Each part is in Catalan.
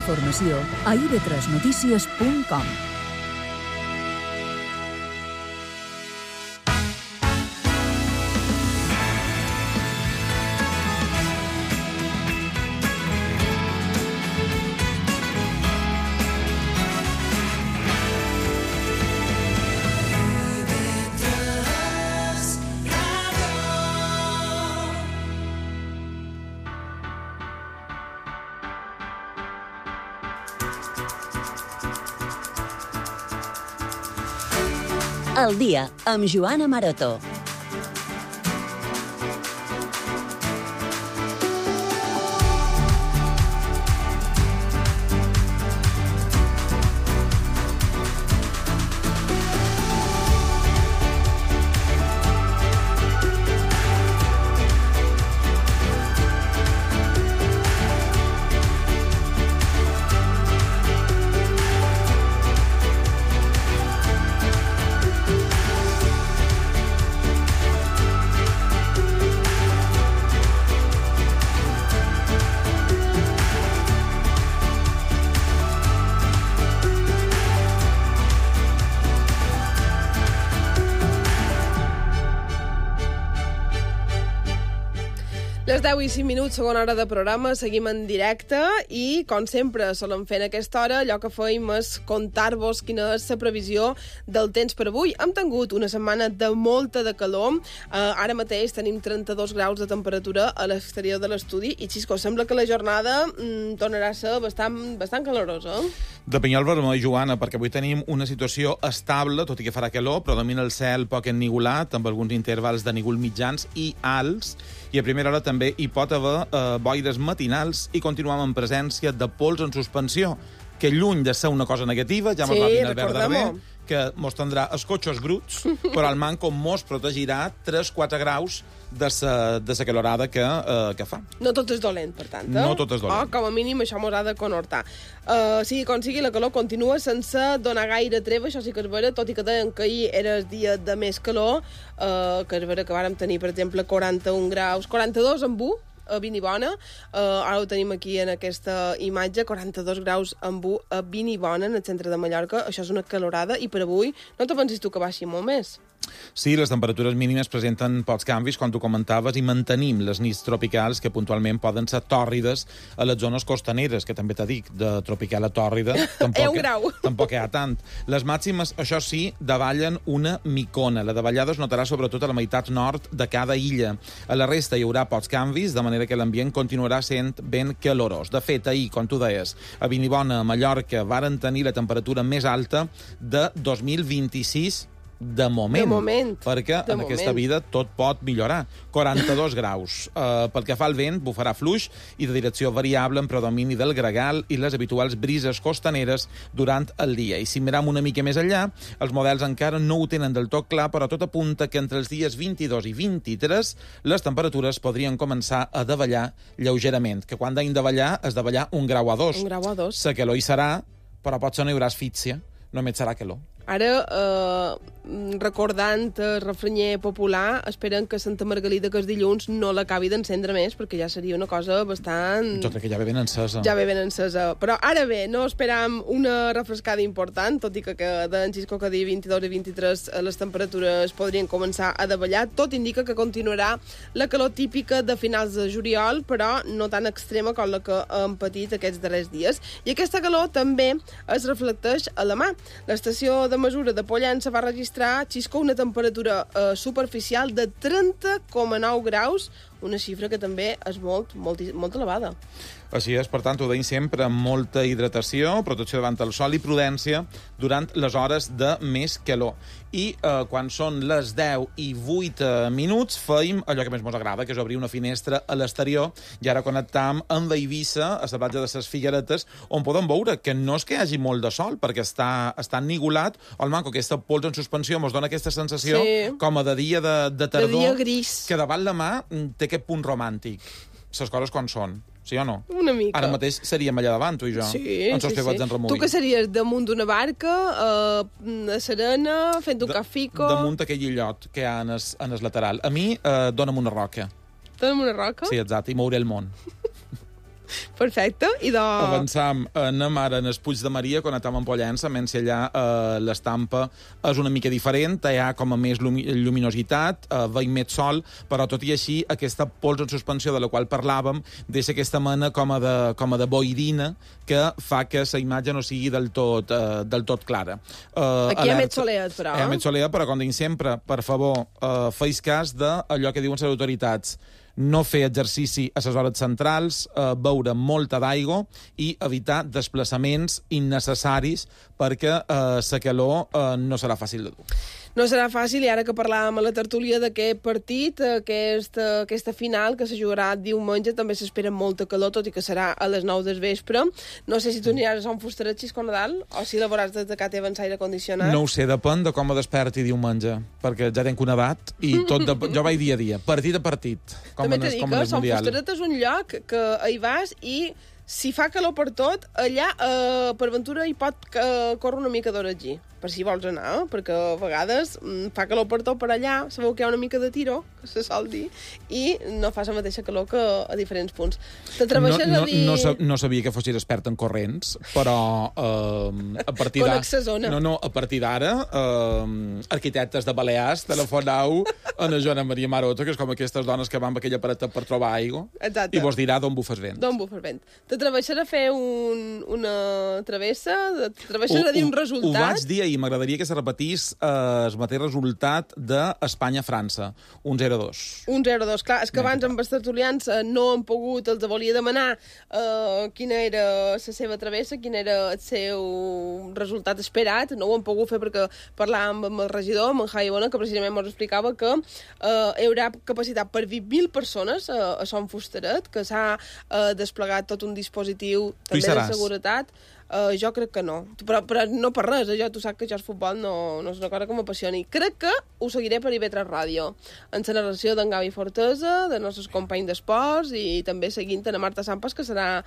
informació a ib3notícies.com. El dia amb Joana Maroto. Les 10 i 5 minuts, segona hora de programa, seguim en directe i, com sempre, solem fer en aquesta hora, allò que fèiem és contar-vos quina és la previsió del temps per avui. Hem tingut una setmana de molta de calor, ara mateix tenim 32 graus de temperatura a l'exterior de l'estudi i, Xisco, sembla que la jornada tornarà a ser bastant calorosa. De pinyol vermell, Joana, perquè avui tenim una situació estable, tot i que farà calor, però domina el cel poc ennigolat, amb alguns intervals de nígol mitjans i alts, i a primera hora també hi pot haver boires matinals i continuem en presència de pols en suspensió, que lluny de ser una cosa negativa, ja mos va venir Albert Darder, que mos tindrà els cotxes bruts, però el manco mos protegirà 3-4 graus de la calorada que fa. No tot és dolent, per tant. No tot és dolent. Com a mínim això mos ha de conhortar. Sigui com sigui, la calor continua sense donar gaire treva, això sí que és vera, tot i que deien que ahir era el dia de més calor, que és vera que vàrem tenir, per exemple, 41 graus, 42 en Bu, a Vinibona, ara ho tenim aquí en aquesta imatge, 42 graus en Bu a Vinibona, en el centre de Mallorca. Això és una calorada i per avui no te pensis tu que baixi molt més. Sí, les temperatures mínimes presenten pocs canvis, com tu comentaves, i mantenim les nits tropicals que puntualment poden ser tòrrides a les zones costaneres, que també t'ha dit, de tropical a tòrrida tampoc hi ha tant. Les màximes, això sí, davallen una micona. La davallada es notarà sobretot a la meitat nord de cada illa. A la resta hi haurà pocs canvis, de manera que l'ambient continuarà sent ben calorós. De fet, ahir, com tu deies, a Vinibona, a Mallorca, varen tenir la temperatura més alta de 2026 de moment, perquè en aquesta vida tot pot millorar. 42 graus. Pel que fa al vent, bufarà fluix i de direcció variable en predomini del gregal i les habituals brises costaneres durant el dia. I si miram una mica més enllà, els models encara no ho tenen del tot clar, però tot apunta que entre els dies 22 i 23 les temperatures podrien començar a davallar lleugerament, que quan deim davallar, és davallar 1 grau a 2. 1 grau a 2. La calor hi serà, però potser no hi haurà asfíxia, només serà calor. Ara, recordant el refrenyer popular, esperen que Santa Margalida, que és dilluns, no l'acabi d'encendre més, perquè ja seria una cosa bastant... Jo crec que ja ve ben encesa. Ja ve ben encesa. Però ara bé, no esperam una refrescada important, tot i que d'en Xisco que dia 22 i 23 les temperatures podrien començar a davallar. Tot indica que continuarà la calor típica de finals de juliol, però no tan extrema com la que hem patit aquests darrers dies. I aquesta calor també es reflecteix a la mà. L'estació de mesura de Pollença va registrar, Xisco, una temperatura superficial de 30,9 graus, una xifra que també és molt elevada. Així és, per tant, ho deim sempre amb molta hidratació, protecció davant el sol i prudència durant les hores de més calor. I quan són les 10 i 8 minuts, feim allò que més ens agrada, que és obrir una finestra a l'exterior, i ara connectam amb Eivissa, a la platja de les Figueretes, on podem veure que no és que hi hagi molt de sol, perquè està ennigolat, el manco, aquesta pols en suspensió ens dona aquesta sensació com a de dia de tardor, de dia gris, que davant la mà té aquest punt romàntic. Les coses com són. Sí o no? Una mica. Ara mateix seríem allà davant, tu i jo. Sí. Tu que series damunt d'una barca, a serena, fent un cafico... Damunt aquell illot que hi ha en el lateral. A mi, dona'm una roca. Dona'm una roca? Sí, exacte, i mouré el món. Perfecte. Avançam, anem ara en el Puig de Maria, connectam amb Pollença, menys allà l'estampa és una mica diferent, hi ha com a més lluminositat, veig més sol, però tot i així aquesta pols en suspensió de la qual parlàvem deixa aquesta mena com a de boirina que fa que la imatge no sigui del tot clara. Aquí hi ha més soleat, però. Hi ha més soleat, però com dic sempre, per favor, feis cas d'allò que diuen les autoritats. No fer exercici a les hores centrals, beure molta d'aigua i evitar desplaçaments innecessaris perquè la calor no serà fàcil de dur. No serà fàcil, i ara que parlàvem a la tertúlia d'aquest partit, aquesta final que se jugarà diumenge, també s'espera molta calor, tot i que serà a les 9 del vespre. No sé si tu aniràs a Sant Fustaret, Xisco Nadal, o si laboraràs des de casa teva en aire condicionat. No ho sé, depèn de com me desperti diumenge, perquè ja tenc una edat i jo vaig dia a dia, partit a partit. També t'he dit que Sant Fustaret és un lloc que hi vas i si fa calor per tot, allà per ventura hi pot córrer una mica d'hora allí, per si vols anar, perquè a vegades fa calor per tot per allà, sabeu que hi ha una mica de tiro, que se sol dir, i no fa la mateixa calor que a diferents punts. T'atreveixes a dir... No sabia que fossis expert en corrents, però a partir d'ara... Connexesona. A partir d'ara, arquitectes de Balears, telefonau a la Joana Maria Maroto, que és com aquestes dones que van amb aquella aparata per trobar aigua, i vos dirà d'on bufes vent. D'on bufes vent. T'atreveixes a fer una travessa? T'atreveixes a dir un resultat? Ho vaig dir ahir, m'agradaria que se repetís el mateix resultat d'Espanya-França, un 0-2. Un 0-2, clar, és que abans amb els tertulians no han pogut, els volia demanar quina era la seva travessa, quin era el seu resultat esperat, no ho han pogut fer perquè parlàvem amb el regidor, amb en Javi Bona, que precisament ens explicava que hi haurà capacitat per 20.000 persones a Sant Fustaret, que s'ha desplegat tot un dispositiu també de seguretat. Jo crec que no, però no per res, tu saps que jo el futbol no és una cosa que m'apassioni. Crec que ho seguiré per IB3 Ràdio, en la narració d'en Gavi Fortesa, de nostres companys d'esports, i també seguint a Marta Sampas, que serà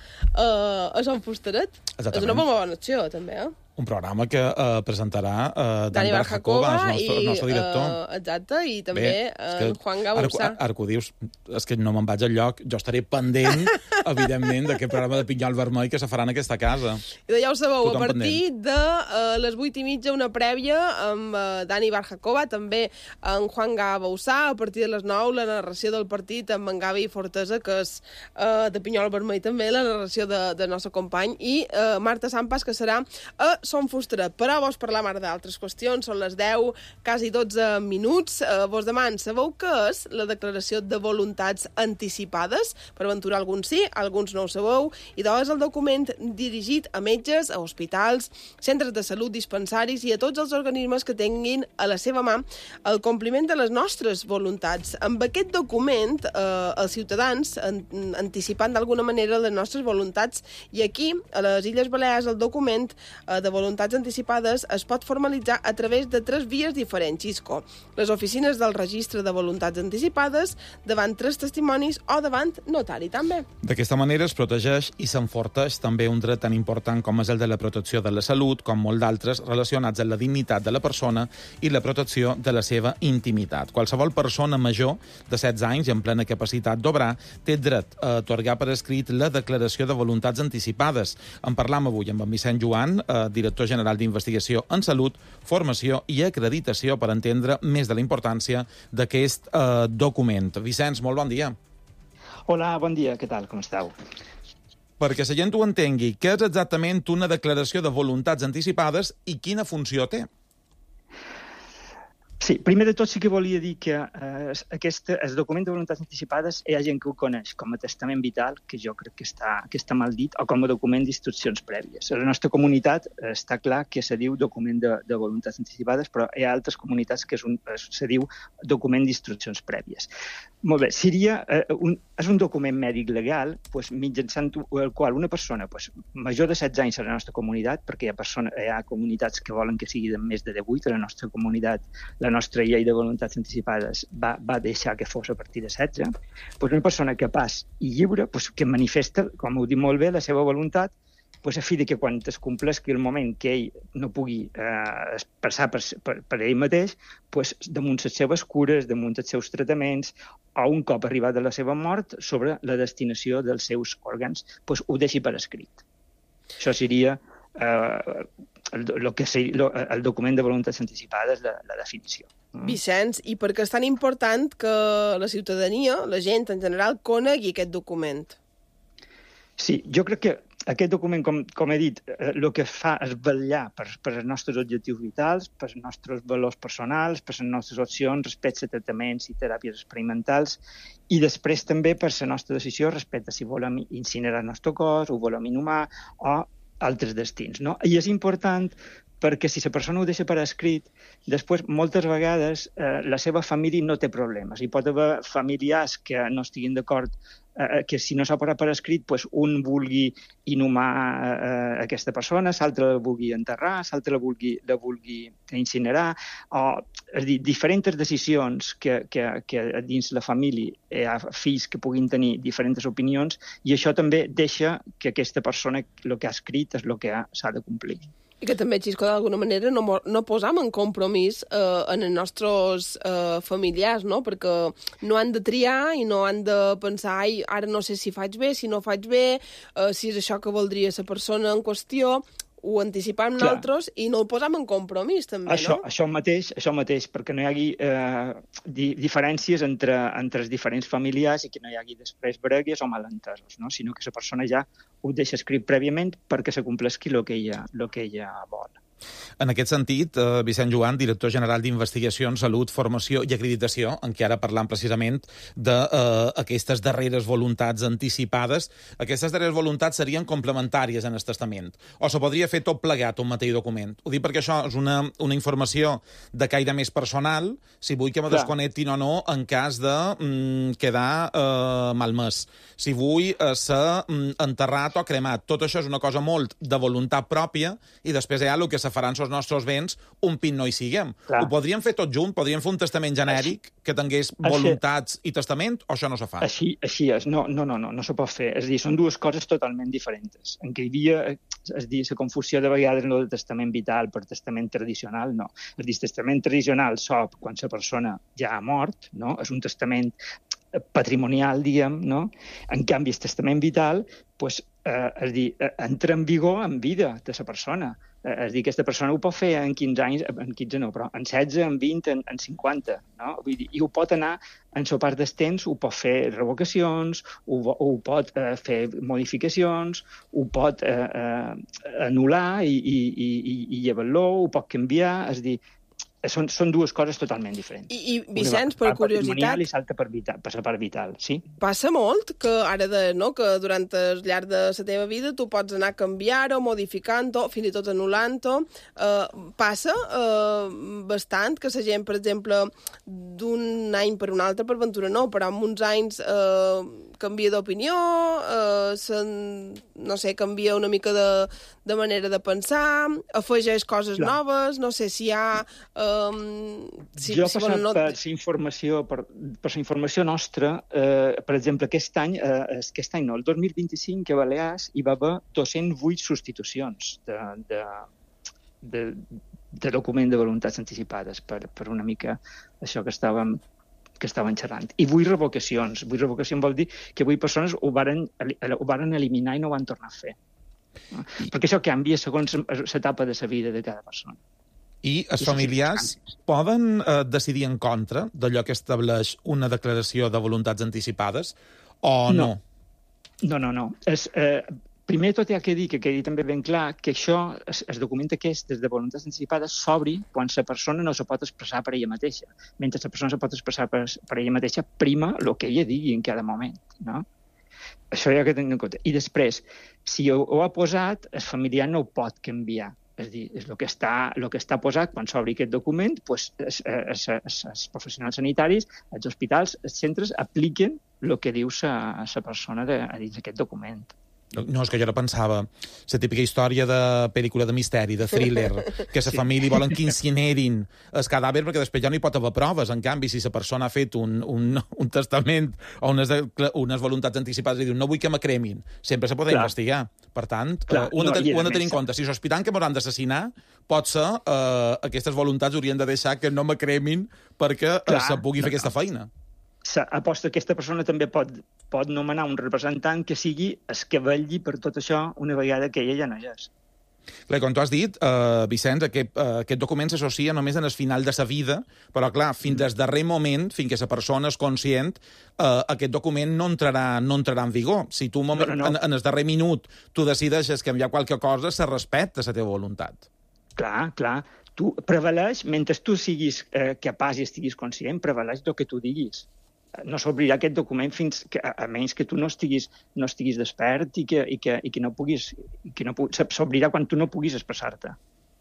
a Sant Fustaret. És una bona acció, també, Un programa que presentarà Dani Barjakova, el nostre director. Exacte, i també Juan Gabausà. Ara que ho dius, és que no me'n vaig al lloc, jo estaré pendent, evidentment, d'aquest programa de Pinyol Vermell que se farà en aquesta casa. I ja ho sabeu, a partir de les 8:30 una prèvia amb Dani Barjakova, també en Juan Gabausà, a partir de les 9 la narració del partit amb en Gavi Fortesa, que és de Pinyol Vermell també, la narració del nostre company, i Marta Sampas, que serà a Sant Fustaret. Però vols parlar ara d'altres qüestions, són les 10, quasi 12 minuts. Vos deman, sabeu què és la declaració de voluntats anticipades? Per aventurar alguns sí, alguns no ho sabeu, i és el document dirigit a metges, a hospitals, centres de salut, dispensaris i a tots els organismes que tinguin a la seva mà el compliment de les nostres voluntats. Amb aquest document, els ciutadans, anticipant d'alguna manera les nostres voluntats, i aquí, a les Illes Balears, el document de voluntats anticipades es pot formalitzar a través de 3 vies diferents, Xisco. Les oficines del registre de voluntats anticipades, davant 3 testimonis o davant notari, també. D'aquesta manera es protegeix i s'enforteix també un dret tan important com és el de la protecció de la salut, com molt d'altres relacionats amb la dignitat de la persona i la protecció de la seva intimitat. Qualsevol persona major de 16 anys i en plena capacitat d'obrar té dret a atorgar per escrit la declaració de voluntats anticipades. En parlam avui amb en Vicent Joan, director general d'Investigació en Salut, Formació i Acreditació, per entendre més de la importància d'aquest document. Vicenç, molt bon dia. Hola, bon dia, què tal, com esteu? Perquè la gent ho entengui, què és exactament una declaració de voluntats anticipades i quina funció té? Sí, primer de tot sí que volia dir que el document de voluntats anticipades hi ha gent que ho coneix com a testament vital, que jo crec que està mal dit, o com a document d'instruccions prèvies. A la nostra comunitat està clar que se diu document de voluntats anticipades, però hi ha altres comunitats que se diu document d'instruccions prèvies. Molt bé, és un document mèdic legal mitjançant el qual una persona major de 16 anys a la nostra comunitat, perquè hi ha comunitats que volen que sigui de més de 18, a la nostra comunitat la nostra llei de voluntats anticipades va deixar que fos a partir de 16, una persona capaç i lliure que manifesta, com ho diu molt bé, la seva voluntat pues, a fi de que quan es compleixi el moment que ell no pugui expressar per ell mateix, pues, damunt les seves cures, damunt els seus tractaments, o un cop arribat a la seva mort, sobre la destinació dels seus òrgans, pues, ho deixi per escrit. Això seria el document de voluntats anticipades, la definició. Vicenç, i per què és tan important que la ciutadania, la gent en general, conegui aquest document? Sí, jo crec que aquest document, com he dit, el que fa és vetllar per els nostres objectius vitals, per els nostres valors personals, per les nostres opcions respecte a tractaments i teràpies experimentals, i després també per la nostra decisió respecte a si volem incinerar el nostre cos, o volem inhumar, o altres destins, no? I és important perquè si la persona ho deixa per escrit, després, moltes vegades, la seva família no té problemes. Hi pot haver familiars que no estiguin d'acord, que si no s'ha posat per escrit, pues, un vulgui inhumar aquesta persona, l'altre la vulgui enterrar, l'altre la vulgui incinerar, o, és a dir, diferents decisions que dins la família hi ha fills que puguin tenir diferents opinions, i això també deixa que aquesta persona el que ha escrit és el que s'ha de complir. I que també, Xisco, d'alguna manera no posam en compromís en els nostres familiars, no? Perquè no han de triar i no han de pensar ara no sé si faig bé, si no faig bé, si és això que voldria la persona en qüestió. Ho anticipam nosaltres i no el posam en compromís, també, no? Això mateix, perquè no hi hagi diferències entre els diferents familiars i que no hi hagi després bregues o malentesos, no? Sinó que la persona ja ho deixa escrit prèviament perquè se compleixi el que ella vol. En aquest sentit, Vicent Joan, director general d'Investigació en Salut, Formació i Acreditació, en què ara parlam precisament d'aquestes darreres voluntats anticipades, aquestes darreres voluntats serien complementàries en el testament, o se podria fer tot plegat un mateix document. Ho dic perquè això és una informació de caire més personal, si vull que me desconnectin o no en cas de quedar malmès. Si vull ser enterrat o cremat. Tot això és una cosa molt de voluntat pròpia i després hi ha el que se faran els nostres béns un pin no hi siguem. Ho podríem fer tot junt? Podríem fer un testament genèric que tingués voluntats i testament, o això no se fa? Així és. No se pot fer. És a dir, són dues coses totalment diferents. En què hi havia, és dir, la confusió de vegades en el testament vital per testament tradicional, no. És dir, el testament tradicional s'op quan la persona ja ha mort, no? És un testament patrimonial, diguem, no? En canvi, el testament vital, pues, és dir, entra en vigor en vida de la persona. És dir, aquesta persona ho pot fer en 15 anys, en 15 no, però en 16, en 20, en 50, no? Vull dir, i ho pot anar en la part del temps, ho pot fer revocacions, ho pot fer modificacions, ho pot anul·lar i llevar-lo, ho pot canviar, és dir, són dues coses totalment diferents. I Vicenç, per curiositat... I salta per la part vital, sí? Passa molt que ara que durant el llarg de la teva vida tu pots anar canviant-ho, modificant-ho, fins i tot anul·lant-ho. Passa bastant que la gent, per exemple, d'un any per un altre, per ventura no, però en uns anys canvia d'opinió, no sé, canvia una mica de manera de pensar, afegeix coses noves, no sé si hi ha... Jo he passat per la informació nostra, per exemple, aquest any no, el 2025 a Balears hi va haver 208 substitucions de document de voluntats anticipades, per una mica això que estàvem xerrant. I 8 revocacions. 8 revocacions vol dir que 8 persones ho varen eliminar i no ho van tornar a fer. Perquè això canvia segons l'etapa de la vida de cada persona. I els familiars poden decidir en contra d'allò que estableix una declaració de voluntats anticipades o no? No. Primer tot hi ha que dir, que quedi també ben clar, que això, el document aquest des de voluntats anticipades s'obri quan la persona no se pot expressar per ella mateixa. Mentre la persona se pot expressar per ella mateixa, prima el que ella digui en cada moment, no? Això hi ha que tenir en compte. I després, si ho ha posat, el familiar no ho pot canviar. És a dir, és el que està posat quan s'obri aquest document, doncs els professionals sanitaris, els hospitals, els centres apliquen el que diu la persona dins d'aquest document. No, és que jo ara pensava, la típica història de pel·lícula de misteri, de thriller, que la família volen que incinerin el cadàver perquè després ja no hi pot haver proves. En canvi, si la persona ha fet un testament o unes voluntats anticipades i diu no vull que me cremin, sempre se pot investigar. Per tant, ho hem de tenir en compte. Si sospitant que m'hauran d'assassinar, potser aquestes voluntats haurien de deixar que no me cremin perquè se pugui fer aquesta feina. Aposto que aquesta persona també pot nomenar un representant que sigui el que vetlli per tot això una vegada que ella ja no hi és. Clar, com tu has dit, Vicenç, aquest document s'associa només en el final de sa vida, però, clar, fins al darrer moment, fins que la persona és conscient, aquest document no entrarà en vigor. Si tu en el darrer minut tu decideixes canviar qualque cosa, se respecta la teva voluntat. Clar. Tu prevaleix, mentre tu siguis capaç i estiguis conscient, prevaleix el que tu diguis. No s'obrirà aquest document fins que, a menys que tu no estiguis despert i que no puguis... S'obrirà quan tu no puguis expressar-te.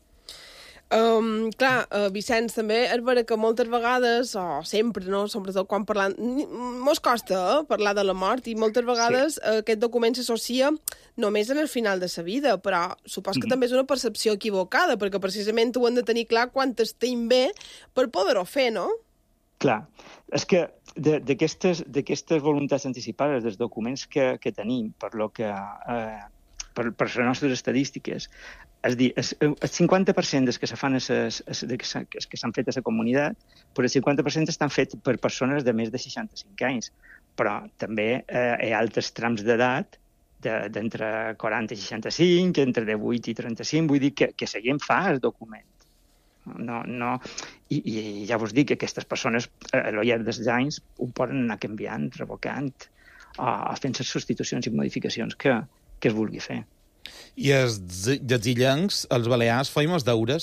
Vicenç, també és vera que moltes vegades, o sempre, no? Sobretot quan parlant... Mos costa parlar de la mort i moltes vegades aquest document s'associa només en el final de sa vida, però supos que també és una percepció equivocada, perquè precisament ho hem de tenir clar quan estem bé per poder-ho fer, no? Clar, és que d'aquestes voluntats anticipades, dels documents que tenim, per les nostres estadístiques, és dir, el 50% dels que s'han fet a la comunitat, però el 50% estan fets per persones de més de 65 anys. Però també hi ha altres trams d'edat, d'entre 40 i 65, entre 18 i 35, vull dir que la gent fa el document. No. I ja vos dic que aquestes persones, a lo llarg dels anys, ho poden anar canviant, revocant, o fent les substitucions i modificacions que es vulgui fer. I els illencs, els balears, feim els deures?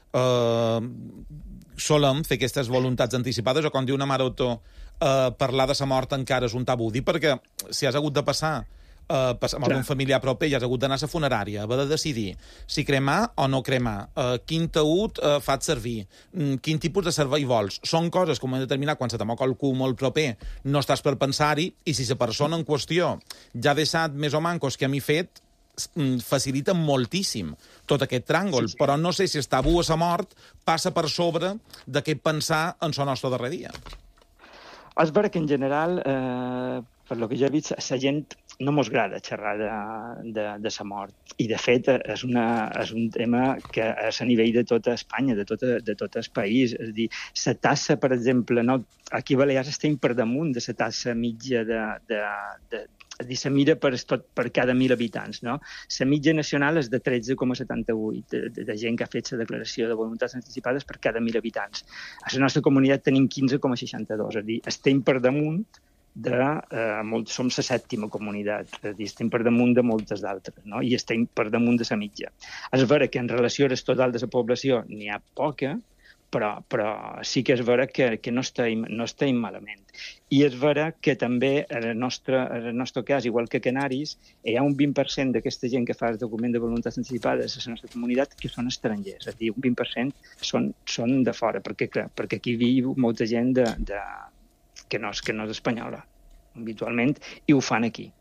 Solem fer aquestes voluntats anticipades, o com diu una Maroto, parlar de sa mort encara és un tabú? Dic perquè si has hagut de passar amb algun familiar proper i has hagut d'anar a la funerària, haver de decidir si cremar o no cremar, quin taüt fas servir, quin tipus de servei vols. Són coses que ho hem de determinar quan se te moca el cul molt proper, no estàs per pensar-hi, i si la persona en qüestió ja ha deixat més o mancos que a mi fet, facilita moltíssim tot aquest tràngol, però no sé si el tabú a la mort passa per sobre d'aquest pensar en la nostra darrer dia. És vera que en general, per lo que jo he vist, la gent no mos agrada xerrar de la mort. I, de fet, és un tema que és a nivell de tota Espanya, de tot el país. És a dir, la tassa, per exemple, aquí a Balears estem per damunt de la tassa mitja se mira per cada 1.000 habitants, no? La mitja nacional és de 13,78 de gent que ha fet la declaració de voluntats anticipades per cada 1.000 habitants. A la nostra comunitat tenim 15,62, és a dir, estem per damunt som la 7ª comunitat, és a dir, estem per damunt de moltes d'altres, no? I estem per damunt de la mitja. És vera que en relació al total de la població n'hi ha poca, però sí que és vera que no estem malament. I és vera que també, en el nostre cas, igual que Canaris, hi ha un 20% d'aquesta gent que fa el document de voluntats anticipades a la nostra comunitat que són estrangers. És a dir, un 20% són de fora, perquè aquí viu molta gent que no és espanyola, habitualment, i ho fan aquí.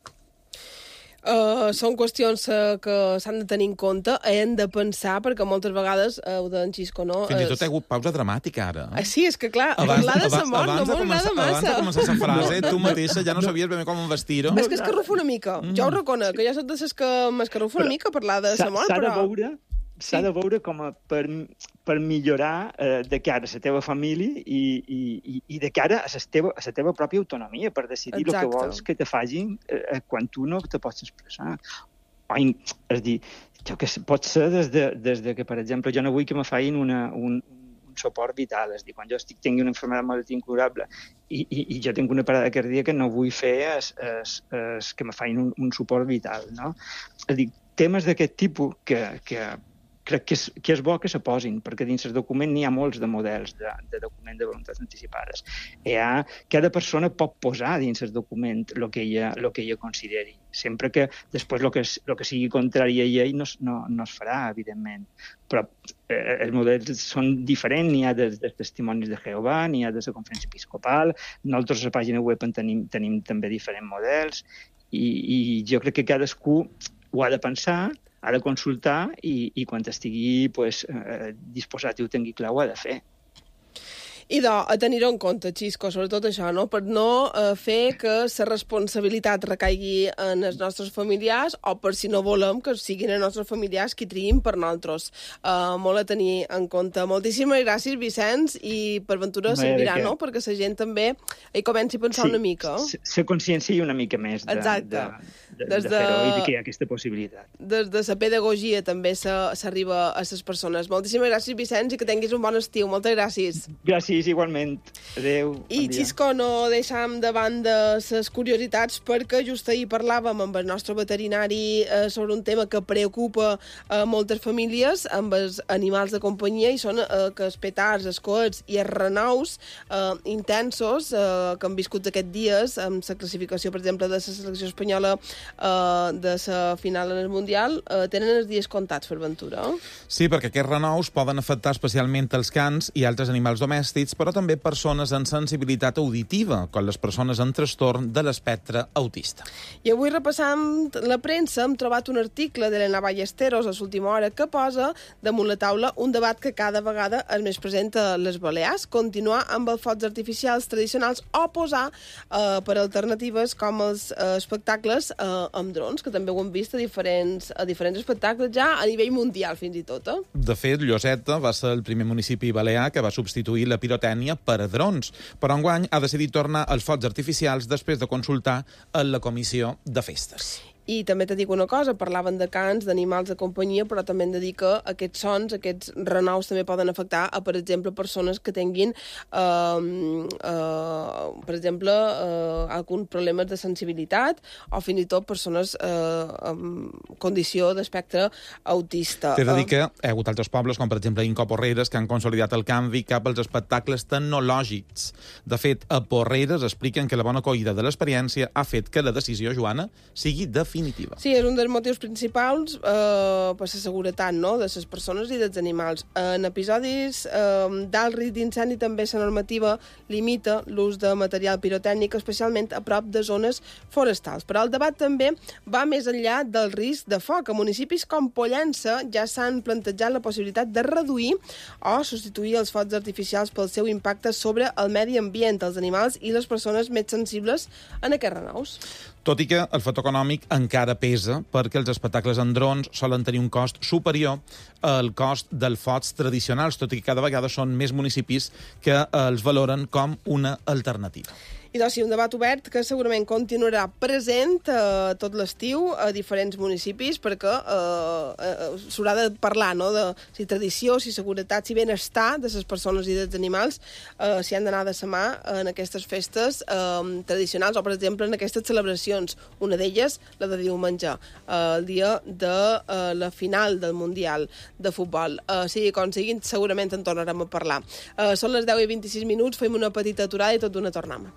Són qüestions que s'han de tenir en compte, hem de pensar, perquè moltes vegades, ho d'en Xisco, no? Fins i tot hi ha hagut pausa dramàtica, ara. Sí, és que clar, parlar de sa mort no m'agrada massa. Abans de començar la frase, tu mateixa ja no sabies ben bé com vestir-ho. És que escarrufo una mica, jo ho reconec, que jo soc de ses que m'escarrufo una mica parlar de sa mort, però... S'ha de veure com per millorar de cara a la teva família i de cara a la teva pròpia autonomia, per decidir el que vols que te facin quan tu no te pots expressar. És dir, pot ser des de que, per exemple, jo no vull que me facin un suport vital, és dir, quan jo tingui una malaltia molt incurable i jo tinc una parada cardíaca, no vull fer que me facin un suport vital, no? És dir, temes d'aquest tipus que crec que és bo que se posin, perquè dins el document n'hi ha molts de models de document de voluntats anticipades. Cada persona pot posar dins el document el que ella consideri, sempre que després el que sigui contrari a ell no es farà, evidentment. Però els models són diferents, n'hi ha dels testimonis de Jehovà, n'hi ha de la Conferència Episcopal, nosaltres a la pàgina web tenim també diferents models, i jo crec que cadascú ho ha de pensar, ha de consultar i quan estigui disposat i ho tingui clar ho ha de fer. Idò, a tenir-ho en compte, Xisco, sobretot això, no? Per no fer que la responsabilitat recaigui en els nostres familiars o per si no volem que siguin els nostres familiars qui triïn per nosaltres. Molt a tenir en compte. Moltíssimes gràcies, Vicenç, i per ventura servirà, no? Perquè la gent també hi comenci a pensar una mica. Se conscienciï una mica més de fer-ho i que hi ha aquesta possibilitat. Des de la pedagogia també s'arriba a les persones. Moltíssimes gràcies, Vicenç, i que tinguis un bon estiu. Moltes gràcies. Gràcies, igualment. Adéu. I, Xisco, no deixam de banda les curiositats perquè just ahir parlàvem amb el nostre veterinari sobre un tema que preocupa moltes famílies amb els animals de companyia i són que els petards, els coets i els renaus intensos que han viscut aquests dies amb la classificació, per exemple, de la selecció espanyola de la final en el Mundial tenen els dies comptats, per ventura. Sí, perquè aquests renaus poden afectar especialment els cans i altres animals domèstics, però també persones amb sensibilitat auditiva, com les persones amb trastorn de l'espectre autista. I avui, repassant la premsa, hem trobat un article d'Elena Ballesteros a l'última hora que posa damunt la taula un debat que cada vegada és més present a les Balears, continuar amb els focs artificials tradicionals o posar per alternatives com els espectacles amb drons, que també ho hem vist a diferents espectacles ja a nivell mundial, fins i tot. De fet, Lloseta va ser el primer municipi balear que va substituir la pirotècnia per a drons, però enguany ha decidit tornar als focs artificials després de consultar en la comissió de festes. I també te dic una cosa, parlaven de cants, d'animals de companyia, però també hem de dir que aquests sons, aquests renaus també poden afectar a, per exemple, persones que tinguin, per exemple, alguns problemes de sensibilitat o fins i tot persones amb condició d'espectre autista. T'he de dir que hi ha hagut altres pobles, com per exemple Inco Porreres, que han consolidat el canvi cap als espectacles tecnològics. De fet, a Porreres expliquen que la bona acollida de l'experiència ha fet que la decisió, Joana, sigui definitiva. Sí, és un dels motius principals per la seguretat, no?, de les persones i dels animals. En episodis d'alt risc d'incendi també la normativa limita l'ús de material pirotècnic, especialment a prop de zones forestals. Però el debat també va més enllà del risc de foc. A municipis com Pollença ja s'han plantejat la possibilitat de reduir o substituir els focs artificials pel seu impacte sobre el medi ambient, els animals i les persones més sensibles en aquests renaus. Tot i que el factor econòmic encara pesa perquè els espectacles en drons solen tenir un cost superior al cost dels focs tradicionals, tot i que cada vegada són més municipis que els valoren com una alternativa. I doncs sí, un debat obert que segurament continuarà present tot l'estiu a diferents municipis perquè s'haurà de parlar, no?, de si tradició, si seguretat, si benestar de les persones i dels animals si han d'anar de la mà en aquestes festes tradicionals o, per exemple, en aquestes celebracions. Una d'elles, la de diumenge, el dia de la final del Mundial de futbol. Sigui com sigui, segurament en tornarem a parlar. Són les 10:26, fem una petita aturada i tot d'una tornem.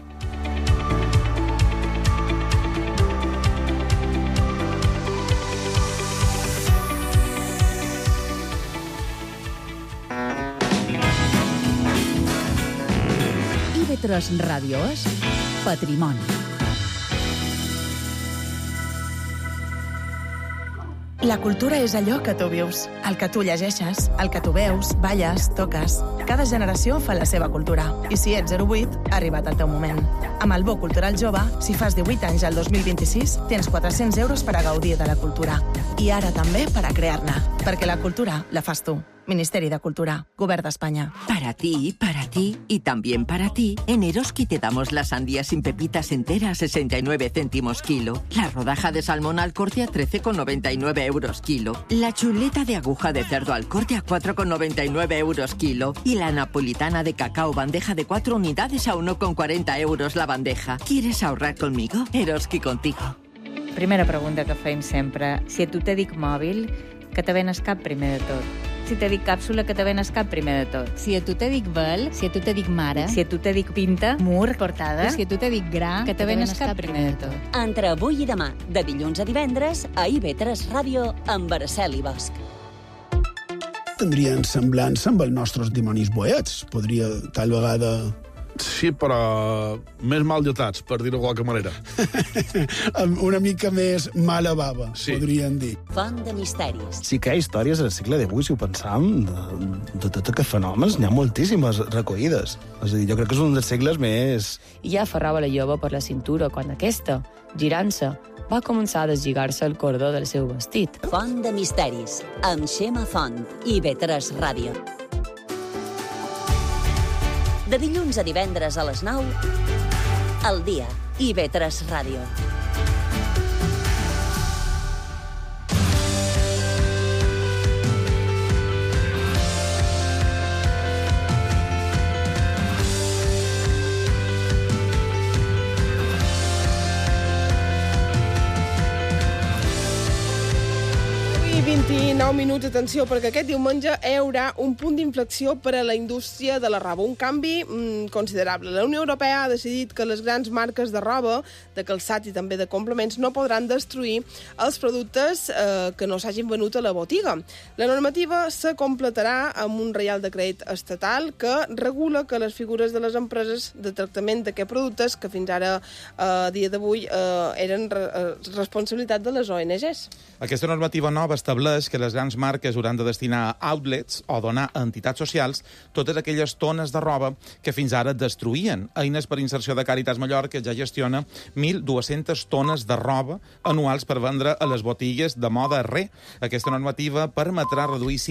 IB3 Ràdio és Patrimoni. La cultura és allò que tu vius, el que tu llegeixes, el que tu veus, balles, toques. Cada generació fa la seva cultura. I si ets 08, ha arribat el teu moment. Amb el Bo Cultural Jove, si fas 18 anys al 2026, tens 400 euros per a gaudir de la cultura. I ara també per a crear-ne, perquè la cultura la fas tu. Ministeri de Cultura, Govern d'Espanya. Para ti y también para ti, en Eroski te damos la sandía sin pepitas entera a 69 céntimos kilo, la rodaja de salmón al corte a 13,99 euros kilo, la chuleta de aguja de cerdo al corte a 4,99 euros kilo y la napolitana de cacao bandeja de 4 unidades a 1,40 euros la bandeja. ¿Quieres ahorrar conmigo? Eroski contigo. Primera pregunta que feim sempre. Si a tu te dic mòbil, que te ven cap primer de tot. Si te dic càpsula, que te ven cap primer de tot. Si a tu te dic vel, si a tu te dic mare, si a tu te dic pinta, mur, portada, i si a tu te dic gra, que te ven cap primer de tot. Entre avui i demà, de dilluns a divendres, a IB3 Ràdio, amb Araceli Bosch. Tindrien semblança amb els nostres dimonis boets. Podria, tal vegada, Sí, però més mal lletats, per dir-ho de qualque manera. Amb una mica més mala bava, sí. Podríem dir. Font de misteris. Sí que hi ha històries al segle XVIII, si ho pensam, de tots aquests fenòmens, n'hi ha moltíssimes recollides. És a dir, jo crec que és un dels segles més... I ja aferrava la jove per la cintura quan aquesta, girant-se, va començar a deslligar-se el cordó del seu vestit. Font de misteris, amb Xema Font i IB3 Ràdio. De dilluns a divendres a les 9, al dia, IB3 Ràdio. I 29 minuts, atenció, perquè aquest diumenge hi haurà un punt d'inflexió per a la indústria de la roba, un canvi considerable. La Unió Europea ha decidit que les grans marques de roba, de calçat i també de complements, no podran destruir els productes que no s'hagin venut a la botiga. La normativa se completarà amb un reial decret estatal que regula que les figures de les empreses de tractament d'aquests productes, que fins ara, a dia d'avui, eren responsabilitat de les ONGs. Aquesta normativa nova estableix que les grans marques hauran de destinar a outlets o donar a entitats socials totes aquelles tones de roba que fins ara destruïen. Eines per Inserció de Càritas Mallorca ja gestiona 1.200 tones de roba anuals per vendre a les botigues de moda re. Aquesta normativa permetrà reduir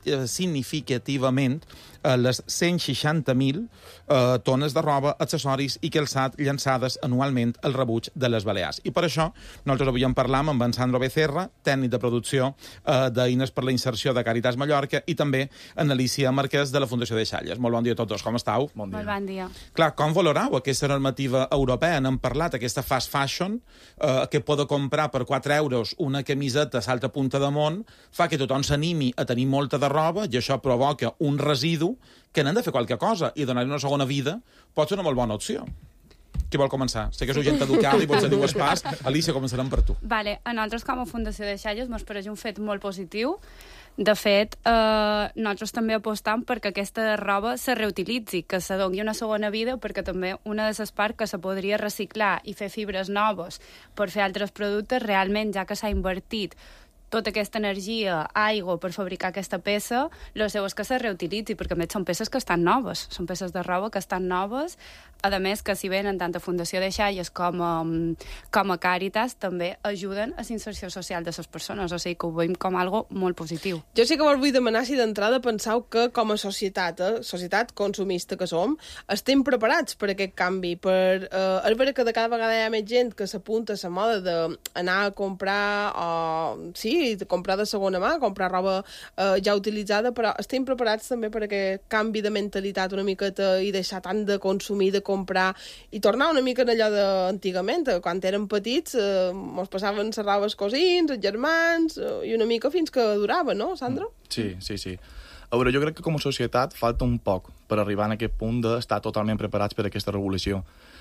significativament les 160.000 tones de roba, accessoris i calçat llançades anualment al rebuig de les Balears. I per això nosaltres avui en parlam amb en Sandro Becerra, tècnic de producció d'Eines per la Inserció de Càritas Mallorca, i també en Alicia Marquès de la Fundació de Xalles. Molt bon dia a tots dos, com estàu? Bon dia. Molt bon dia. Clar, com valorau aquesta normativa europea? N'hem parlat, aquesta fast fashion, que poder comprar per 4 euros una camiseta a l'altra punta de món, fa que tothom s'animi a tenir molta de roba i això provoca un residu que n'han de fer qualque cosa, i donar-li una segona vida pot ser una molt bona opció. Qui vol començar? Sé que és gent educada i potser diu pas. Alicia, començarem per tu. Vale, a nosaltres com a Fundació de Xalles ens pareix un fet molt positiu. De fet, nosaltres també apostam perquè aquesta roba se reutilitzi, que se doni una segona vida, perquè també una de les parts que se podria reciclar i fer fibres noves per fer altres productes, realment, ja que s'ha invertit tota aquesta energia, aigua, per fabricar aquesta peça, el seu és que se reutilitzi, perquè a més són peces que estan noves, són peces de roba que estan noves, a més que si venen tant a Fundació de Xalles com a Càritas també ajuden a la inserció social de les persones, o sigui que ho veiem com algo molt positiu. Jo sí que vos vull demanar si d'entrada penseu que com a societat, societat consumista que som, estem preparats per aquest canvi, per veure que de cada vegada hi ha més gent que s'apunta a la moda d'anar a comprar, de comprar de segona mà, comprar roba ja utilitzada, però estem preparats també per aquest canvi de mentalitat una miqueta i deixar tant de consumir, de comprar i tornar una mica en allò d'antigament. Quan érem petits ens passaven les robes cosins, els germans, i una mica fins que durava, no, Sandro? Sí. A veure, jo crec que com a societat falta un poc per arribar a aquest punt d'estar totalment preparats per aquesta revolució.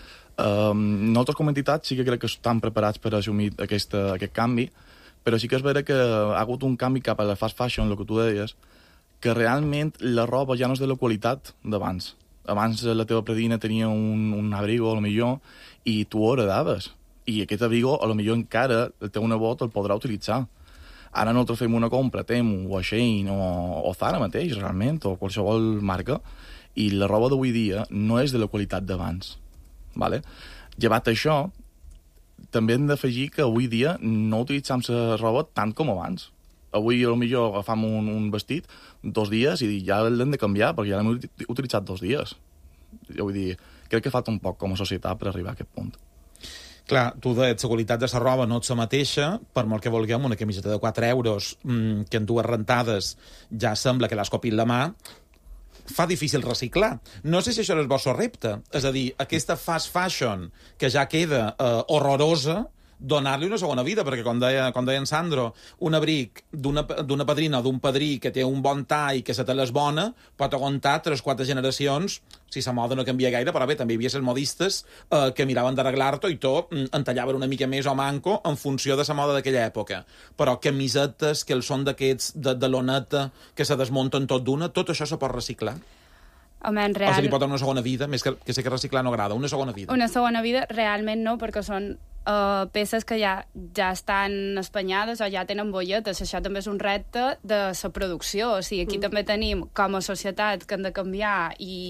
Nosaltres com a entitat sí que crec que estan preparats per assumir aquest canvi, però sí que és vera que ha hagut un canvi cap a la fast fashion, el que tu deies, que realment la roba ja no és de la qualitat d'abans. Abans la teva predina tenia un abrigo, a lo millor, i tu ho heredaves. I aquest abrigo, a lo millor encara, el teu nebot el podrà utilitzar. Ara nosaltres fem una compra, Temu, o Shein, o Zara mateix, realment, o qualsevol marca, i la roba d'avui dia no és de la qualitat d'abans. Vale? Llevat això, també hem d'afegir que avui dia no utilitzem la roba tant com abans. Avui, potser agafam un vestit 2 dies i ja l'hem de canviar, perquè ja l'hem utilitzat 2 dies. Jo vull dir, crec que falta un poc com a societat per arribar a aquest punt. Clar, tu deies, la qualitat de la roba no és la mateixa, per molt que vulguem, una camiseta de 4 euros que en 2 rentades ja sembla que l'has copiat la mà, fa difícil reciclar. No sé si això és el vostre repte. És a dir, aquesta fast fashion que ja queda horrorosa, donar-li una segona vida, perquè com deia en Sandro, un abric d'una padrina o d'un padrí que té un bon tall, que la tela és bona, pot aguantar 3-4 generacions, si la moda no canvia gaire, però bé, també hi havia els modistes que miraven d'arreglar-t'ho i tot entallaven una mica més o manco en funció de la moda d'aquella època. Però camisetes, que els són d'aquests de loneta, que se desmunten tot d'una, tot això se pot reciclar? O sigui, pot donar una segona vida, més que sé que reciclar no agrada, una segona vida. Una segona vida realment no, perquè són peces que ja estan espanyades o ja tenen bolletes. Això també és un repte de la producció. O sigui, aquí també tenim, com a societat, que hem de canviar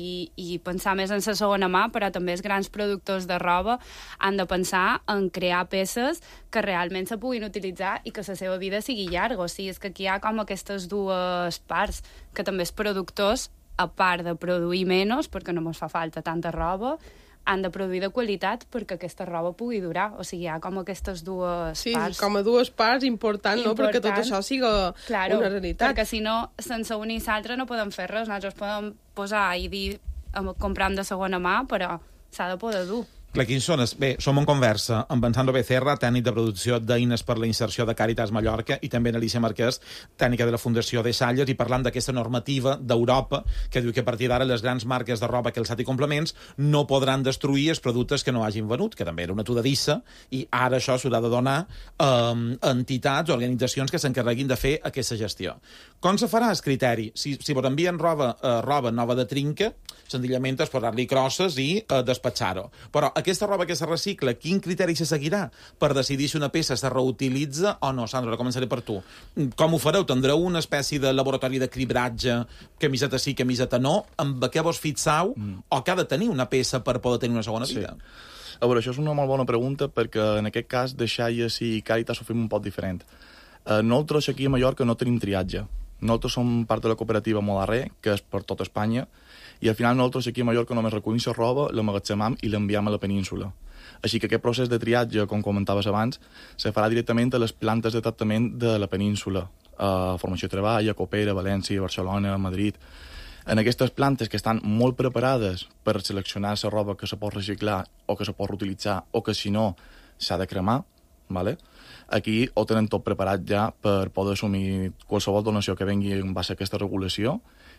i pensar més en la segona mà, però també els grans productors de roba han de pensar en crear peces que realment se puguin utilitzar i que la seva vida sigui llarga. O sigui, és que aquí hi ha com aquestes dues parts, que també els productors, a part de produir menys, perquè no ens fa falta tanta roba, han de produir de qualitat perquè aquesta roba pugui durar. O sigui, hi ha com aquestes dues parts. Sí, com a dues parts importants, no? Perquè tot això siga una realitat. Perquè si no, sense un i l'altre no podem fer res. Nosaltres podem posar i dir compram de segona mà, però s'ha de poder dur. Clar, quins són? Bé, som en conversa amb Sandro Becerra, tècnic de producció d'Eines per la Inserció de Càritas Mallorca, i també en Alicia Marquès, tècnica de la Fundació Deixalles, i parlant d'aquesta normativa d'Europa que diu que a partir d'ara les grans marques de roba, calçat i complements no podran destruir els productes que no hagin venut, que també era una tudadissa, i ara això s'haurà de donar a entitats o organitzacions que s'encarreguin de fer aquesta gestió. Com se farà el criteri? Si vos envien roba nova de trinca, senzillament es posar-li crosses i despatxar-ho. Però aquesta roba que se recicla, quin criteri se seguirà per decidir si una peça se reutilitza o no? Sandra, començaré per tu. Com ho fareu? Tindreu una espècie de laboratori de cribratge, camiseta sí, camiseta no? Amb què vos fixau? O que ha de tenir una peça per poder tenir una segona vida? A veure, això és una molt bona pregunta, perquè en aquest cas Deixalles i Càritas ho fem un poc diferent. Nosaltres aquí a Mallorca no tenim triatge. Nosaltres som part de la cooperativa Molarré, que és per tota Espanya, i al final nosaltres aquí a Mallorca només recollim la roba, l'emmagatzemam i l'enviem a la península. Així que aquest procés de triatge, com comentaves abans, se farà directament a les plantes de tractament de la península, a Formació Treball, a Copera, València, Barcelona, Madrid. En aquestes plantes que estan molt preparades per seleccionar la roba que se pot reciclar o que se pot reutilitzar o que, si no, s'ha de cremar, ¿vale? Aquí ho tenen tot preparat ja per poder assumir qualsevol donació que vengui en base a aquesta regulació,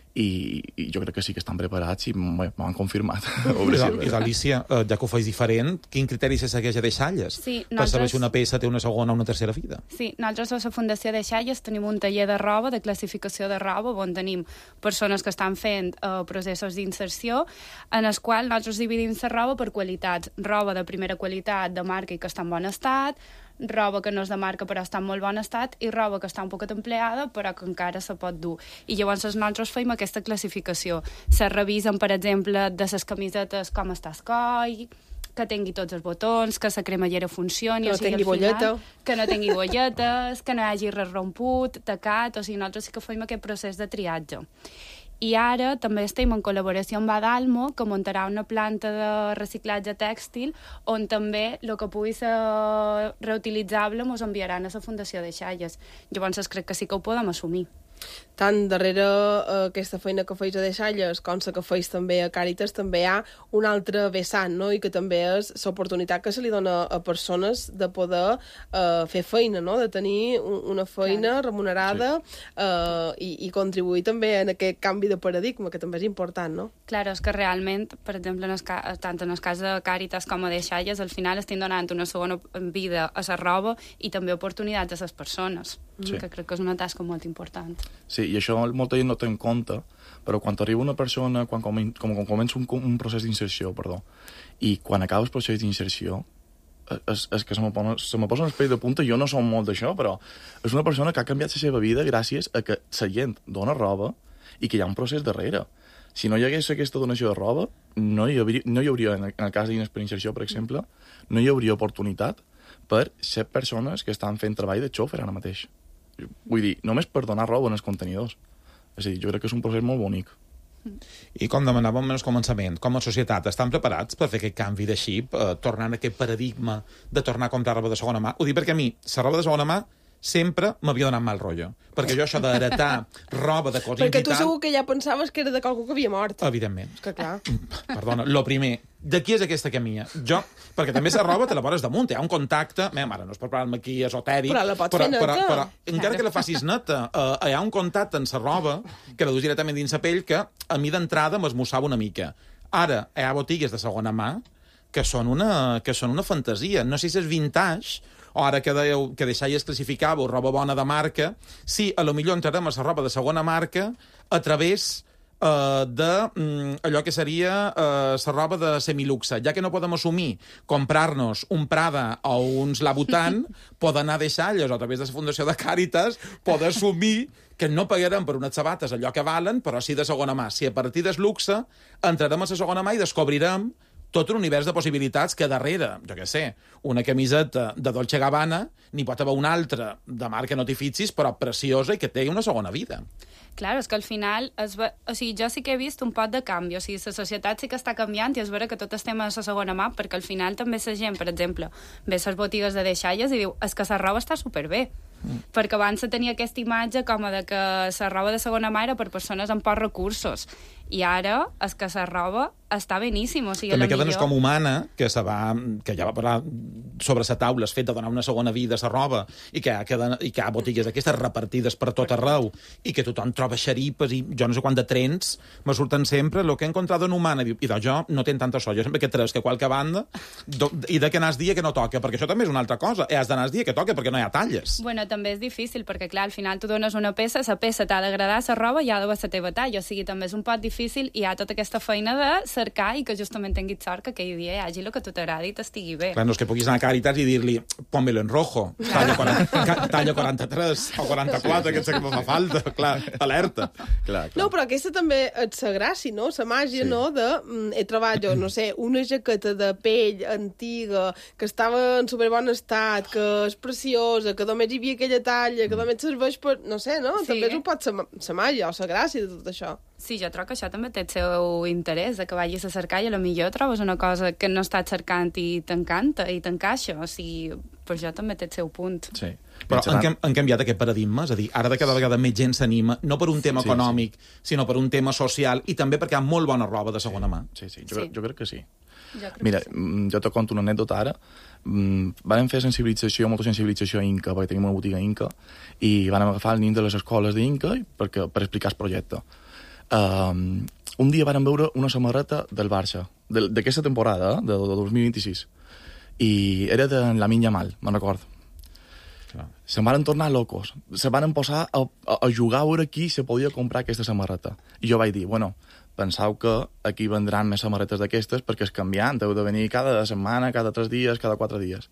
i jo crec que sí que estan preparats i m'ho han confirmat. I l'Alicia, ja que ho faig diferent, quin criteri se segueix a Deixalles? Per saber si una peça té una segona o una tercera vida? Sí, nosaltres a la Fundació Deixalles tenim un taller de roba, de classificació de roba, on tenim persones que estan fent processos d'inserció, en els quals nosaltres dividim la roba per qualitats. Roba de primera qualitat, de marca i que està en bon estat, roba que no és de marca però està en molt bon estat, i roba que està un poquet empleada però que encara se pot dur. I llavors nosaltres fem aquesta classificació. Se revisen, per exemple, de les camisetes com està el coll, que tingui tots els botons, que la cremallera funcioni, que no tingui bolleta, que no tingui bolletes, que no hi hagi res romput, tacat. O sigui, nosaltres sí que fem aquest procés de triatge. I ara també estem en col·laboració amb Adalmo, que muntarà una planta de reciclatge tèxtil on també el que pugui ser reutilitzable ens enviaran a la Fundació Deixalles. Llavors crec que sí que ho podem assumir. Tant darrere aquesta feina que feis a Deixalles com la que feis també a Càritas també hi ha un altre vessant, no? I que també és l'oportunitat que se li dona a persones de poder fer feina, no? De tenir una feina remunerada, i contribuir també en aquest canvi de paradigma, que també és important, no? Clar, és que realment, per exemple, tant en el cas de Càritas com a Deixalles, al final estem donant una segona vida a la roba i també oportunitats a les persones, que crec que és una tasca molt important. Sí, i això molta gent no té en compte, però quan arriba una persona, quan comença un procés d'inserció, i quan acaba el procés d'inserció, és que se me posa un espai de punta. Jo no som molt d'això, però és una persona que ha canviat la seva vida gràcies a que la gent dona roba i que hi ha un procés darrere. Si no hi hagués aquesta donació de roba, no hi hauria, en el cas d'Eines per Inserció, per exemple, no hi hauria oportunitat per ser persones que estan fent treball de xòfer ara mateix. Vull dir, només per donar roba en els contenidors. És a dir, jo crec que és un procés molt bonic. I com demanàvem al començament, com a societat, estan preparats per fer aquest canvi de xip, tornant a aquest paradigma de tornar a comprar roba de segona mà? Ho dic perquè a mi, la roba de segona mà sempre m'havia donat mal rotllo. Perquè jo això d'heretar roba de cosins perquè tu segur que ja pensaves que era de qualcú que havia mort. Evidentment. És que clar. Perdona, lo primer, de qui és aquesta camia? Jo, perquè també la roba te la poses damunt, hi ha un contacte, mare, no és per parlar-me aquí esotèric, però la pots fer neta. Però encara que la facis neta, hi ha un contacte en la roba que la dus directament dins la pell que a mi d'entrada m'esmussava una mica. Ara, hi ha botigues de segona mà que són una fantasia. No sé si és vintage, o ara que dèieu que Deixalles classificàveu roba bona de marca, sí, a lo millor entrarem a la roba de segona marca a través allò que seria la roba de semiluxe. Ja que no podem assumir comprar-nos un Prada o uns Labutan, poden anar a deixalles o a través de la Fundació de Càritas, poden assumir que no pagarem per unes sabates allò que valen, però sí de segona mà. Si a partir del luxe entrarem a la segona mà i descobrirem tot un univers de possibilitats que darrere, jo què sé, una camiseta de Dolce Gabbana n'hi pot haver una altra de marca no t'hi fixis, però preciosa i que té una segona vida. Clar, és que al final, o sigui, jo sí que he vist un pot de canvi, o sigui, la societat sí que està canviant i és vera que tot estem a la segona mà, perquè al final també la gent, per exemple, ve a les botigues de deixalles i diu, és que la roba està superbé. Perquè abans se tenia aquesta imatge com de que la roba de segona mà era per persones amb pocs recursos. I ara és que la roba està beníssima. O sigui, també queda més com humana, que ja va parar sobre la taula el fet de donar una segona vida a la roba i que hi ha botigues aquestes repartides per tot arreu i que tothom troba xeripes i jo no sé quant de trens me surten sempre el que he encontrat en humana i jo no tenc tanta sort, jo sempre que tres que qualque banda i de que anar el dia que no toca, perquè això també és una altra cosa, has d'anar el dia que toca perquè no hi ha talles. Bueno, també és difícil perquè clar, al final tu dones una peça, la peça t'ha d'agradar, la roba i ha de ser la teva talla, o sigui, també és un pot difícil i hi ha tota aquesta feina de cercar i que justament tinguis sort que aquell dia hi hagi el que tu t'agradi i t'estigui bé. Clar, no és que puguis anar a Càritas i dir-li pónmelo en rojo, talla 43 o 44, que sé que me fa falta, clar, alerta. Clar. No, però aquesta també és la gràcia, no? La màgia, sí. No? He trobat, jo, no sé, una jaqueta de pell antiga, que estava en superbon estat, que és preciosa, que només hi havia aquella talla, que només serveix per... No sé, no? Sí. També és un pot la màgia o la gràcia de tot això. Sí, jo trobo que això també té el seu interès, de que vagis a cercar i potser trobes una cosa que no estàs cercant i t'encanta i t'encaixa, o sigui, per això també té el seu punt. Sí. Però han canviat aquest paradigma, és a dir, ara de cada vegada més gent s'anima, no per un tema econòmic, sinó per un tema social, i també perquè hi ha molt bona roba de segona mà. Sí, jo crec que sí. Mira, jo te conto una anècdota ara. Vam fer molta sensibilització a Inca, perquè tenim una botiga Inca, i vam agafar els nins de les escoles d'Inca per explicar el projecte. Un dia vàrem veure una samarreta del Barça, d'aquesta temporada, de 2026, i era de Lamine Yamal, me'n recordo. Se'n van tornar locos. Se van posar a jugar a veure qui se podia comprar aquesta samarreta. I jo vaig dir, bueno, penseu que aquí vendran més samarretes d'aquestes perquè és canviant, heu de venir cada setmana, cada 3 dies, cada 4 dies.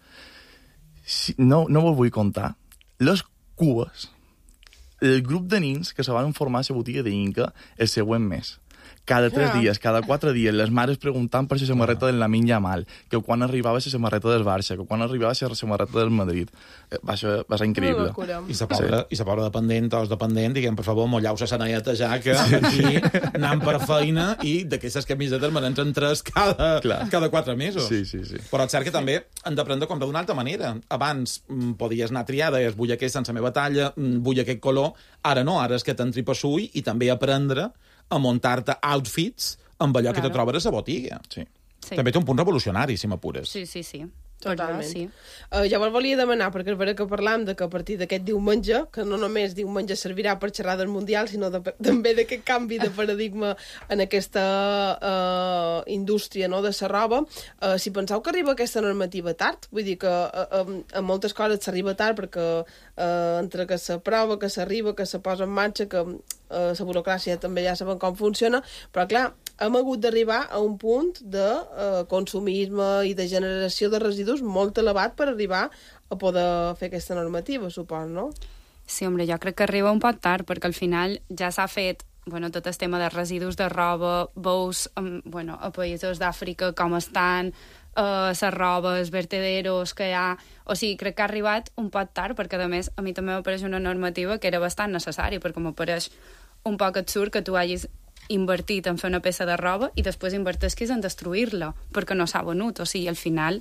No vos vull contar les cues, el grup de nins que se van formar a la botiga d'Inca el següent mes. Cada 3 dies, cada 4 dies, les mares preguntant per la samarreta del Lamine Yamal, que quan arribava la samarreta del Barça, que quan arribava la samarreta del Madrid. Va ser increïble. I la pobra dependent o els dependent, diguem, per favor, molleu la sanalleta ja, que aquí anem per feina i d'aquestes camisetes me n'entren 3 cada 4 mesos. Sí. Però és cert que també han d'aprendre a comprar d'una altra manera. Abans podies anar triada i vull aquest sense la meva talla, vull aquest color. Ara no, ara és que t'entri per sull i també aprendre a muntar-te outfits amb allò que te trobes a la botiga. Sí. També té un punt revolucionari, si m'apures. Sí. Totalment. Sí. Llavors volia demanar, perquè és vera que parlam de que a partir d'aquest diumenge, que no només diumenge servirà per xerrar del Mundial, sinó també d'aquest canvi de paradigma en aquesta indústria, no, de la roba, si penseu que arriba aquesta normativa tard, vull dir que a moltes coses s'arriba tard perquè entre que s'aprova, que s'arriba, que se posa en marxa, que la burocràcia també ja saben com funciona, però clar, hem hagut d'arribar a un punt de consumisme i de generació de residus molt elevat per arribar a poder fer aquesta normativa, supos, no? Sí, home, jo crec que arriba un poc tard, perquè al final ja s'ha fet tot el tema de residus de roba, veus a països d'Àfrica com estan, la roba, els vertederos que hi ha... O sigui, crec que ha arribat un poc tard, perquè a més a mi també m'apareix una normativa que era bastant necessària, perquè m'apareix un poc absurd que tu hagis invertit en fer una peça de roba i després invertisquis en destruir-la perquè no s'ha venut, o sigui, al final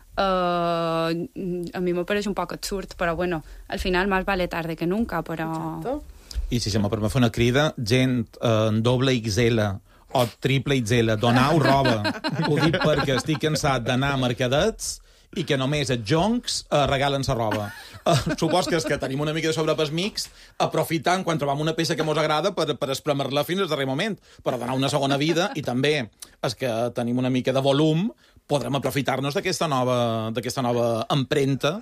a mi m'apareix un poc absurd, però bueno, al final más vale tarde que nunca, però... Exacto. I si se me permet fer una crida, gent en doble XL o triple XL, donau roba. Ho dic perquè estic cansat d'anar a mercadets i que només els joncs regalen la roba. Supos que és que tenim una mica de sobrepès mix, aprofitant quan trobam una peça que mos agrada per espremer-la fins al darrer moment, però donar una segona vida, i també és que tenim una mica de volum podrem aprofitar-nos d'aquesta nova empremta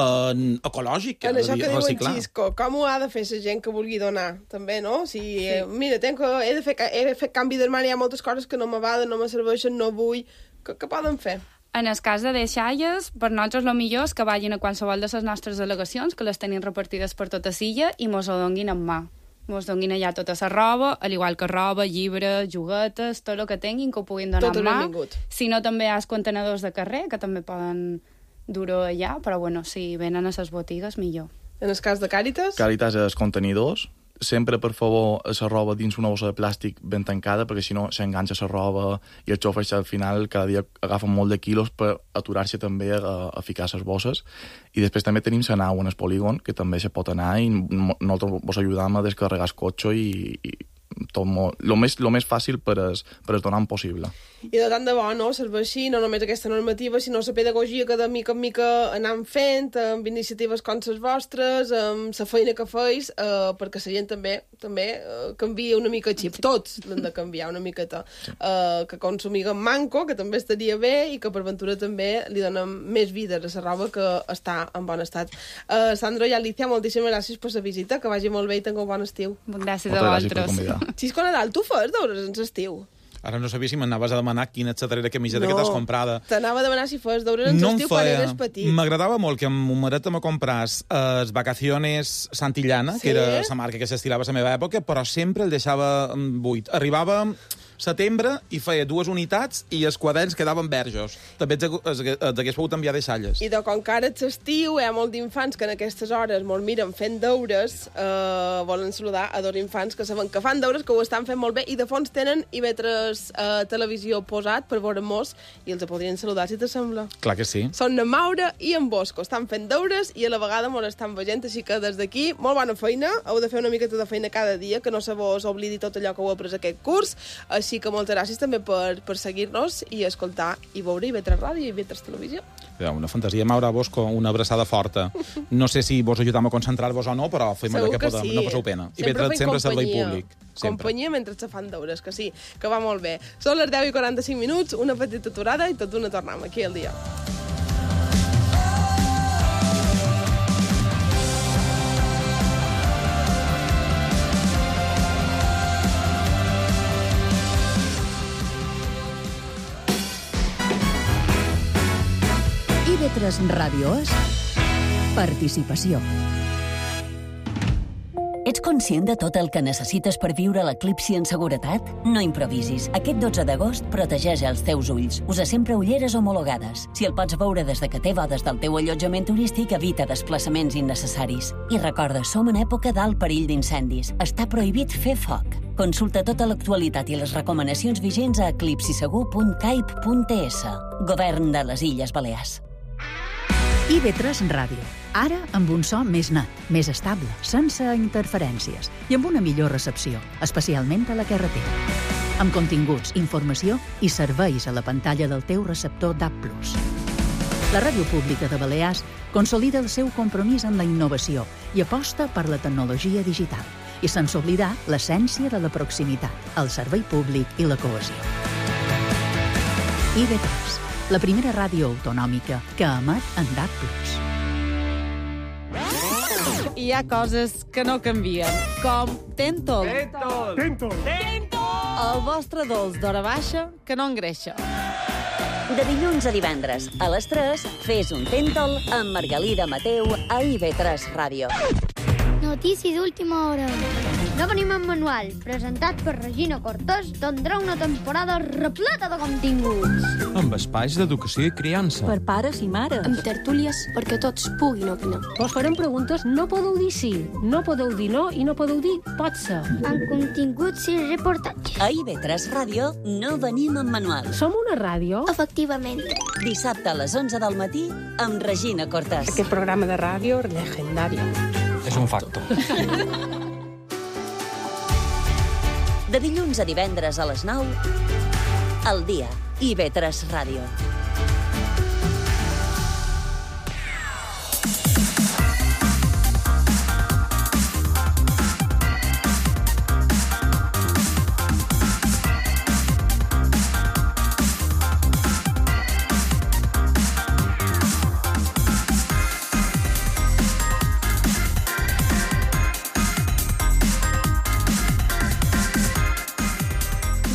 ecològica. En això que diu en Xisco, com ho ha de fer la gent que vulgui donar, també, no? Mira, he de fer canvi d'armari, hi ha moltes coses que no m'agraden, no me serveixen, no vull... Què poden fer? En el cas de deixalles, per nosaltres el millor és que vagin a qualsevol de les nostres delegacions, que les tenim repartides per tota l'illa, i mos ho donguin en mà. Mos donguin allà tota la roba, al igual que roba, llibres, juguetes, tot el que tinguin, que ho puguin donar en mà. Si no, també hi ha els contenedors de carrer, que també poden dur-ho allà, però bueno, si venen a les botigues, millor. En el cas de Càritas? Càritas és contenidors. Sempre, per favor, la roba dins una bossa de plàstic ben tancada, perquè si no s'enganxa la roba i els xofers al final cada dia agafen molt de quilos per aturar-se també a ficar les bosses. I després també tenim la nau en el polígon, que també se pot anar i nosaltres vos ajudam a descarregar el cotxe i tot lo més fàcil per es donant possible. I de tant de bo, no? Serveixi no només aquesta normativa, sinó la pedagogia que de mica en mica anem fent, amb iniciatives com les vostres, amb la feina que feis, perquè la gent també canvia una mica el xip. Tots l'han de canviar una miqueta. Que consumiguem manco, que també estaria bé, i que per ventura també li donem més vida a la roba que està en bon estat. Sandro i Alicia, moltíssimes gràcies per la visita, que vagi molt bé i tingueu un bon estiu. Gràcies a vosaltres. Xisco Nadal, tu fas deures en l'estiu? Ara no sabia si m'anaves a demanar quina és la darrera camiseta que t'has comprada. T'anava a demanar si fos deures en l'estiu quan eres petit. M'agradava molt que mon maret me compràs Vacaciones Santillana, que era la marca que s'estilava a la meva època, però sempre el deixava buit. Arribava setembre i feia 2 unitats i els quaderns quedaven verges. També t'hagués pogut enviar deixalles. I com que ara és estiu, hi ha molts d'infants que en aquestes hores molt miren fent deures, volen saludar a 2 infants que saben que fan deures, que ho estan fent molt bé, i de fons tenen IB3 televisió posat per veure-mos, i els podrien saludar, si t'assembla. Clar que sí. Són en Maura i en Bosco, estan fent deures i a la vegada mos estan veient, així que des d'aquí, molt bona feina, heu de fer una miqueta de feina cada dia, que no se vos oblidi tot allò que heu après aquest curs, així que moltes gràcies també per seguir-nos i escoltar i veure IB3 Ràdio i IB3 Televisió. Una fantasia. Maura, Bosco, una abraçada forta. No sé si vos ajudam a concentrar-vos o no, però fem allò que podem. Sí. No passeu pena. IB3 sempre servei públic. Companyia mentre se fan deures, que sí, que va molt bé. Són les 10:45 minuts, una petita aturada i tot d'una tornem aquí al dia. IB3 Ràdio és participació. Ets conscient de tot el que necessites per viure l'eclipsi en seguretat? No improvisis. Aquest 12 d'agost protegeix els teus ulls. Usa sempre ulleres homologades. Si el pots veure des de que té bodes del teu allotjament turístic, evita desplaçaments innecessaris. I recorda, som en època d'alt perill d'incendis. Està prohibit fer foc. Consulta tota l'actualitat i les recomanacions vigents a eclipsisegur.caip.es. Govern de les Illes Balears. IB3 Ràdio. Ara amb un so més net, més estable, sense interferències i amb una millor recepció, especialment a la carretera. Amb continguts, informació i serveis a la pantalla del teu receptor DAB+. La Ràdio Pública de Balears consolida el seu compromís amb la innovació i aposta per la tecnologia digital, i sense oblidar l'essència de la proximitat, el servei públic i la cohesió. IB3, la primera ràdio autonòmica que emet en DAB+. Hi ha coses que no canvien, com Tentol. Tentol! El vostre dolç d'hora baixa que no engreixa. De dilluns a divendres, a les 3, fes un Tentol amb Margalida Mateu a IB3 Ràdio. Notícies d'última hora. No venim en manual, presentat per Regina Cortés, tindrà una temporada repleta de continguts. Amb espais d'educació i criança. Per pares i mares. Amb tertúlies perquè tots puguin opinar. Vos farem preguntes, no podeu dir sí, no podeu dir no i no podeu dir pot ser. Amb continguts i reportatges. A IB3 Ràdio no venim en manual. Som una ràdio? Efectivament. Dissabte a les 11 del matí amb Regina Cortés. Aquest programa de ràdio legendari. És un facto. De dilluns a divendres a les 9, al dia, IB3 Ràdio.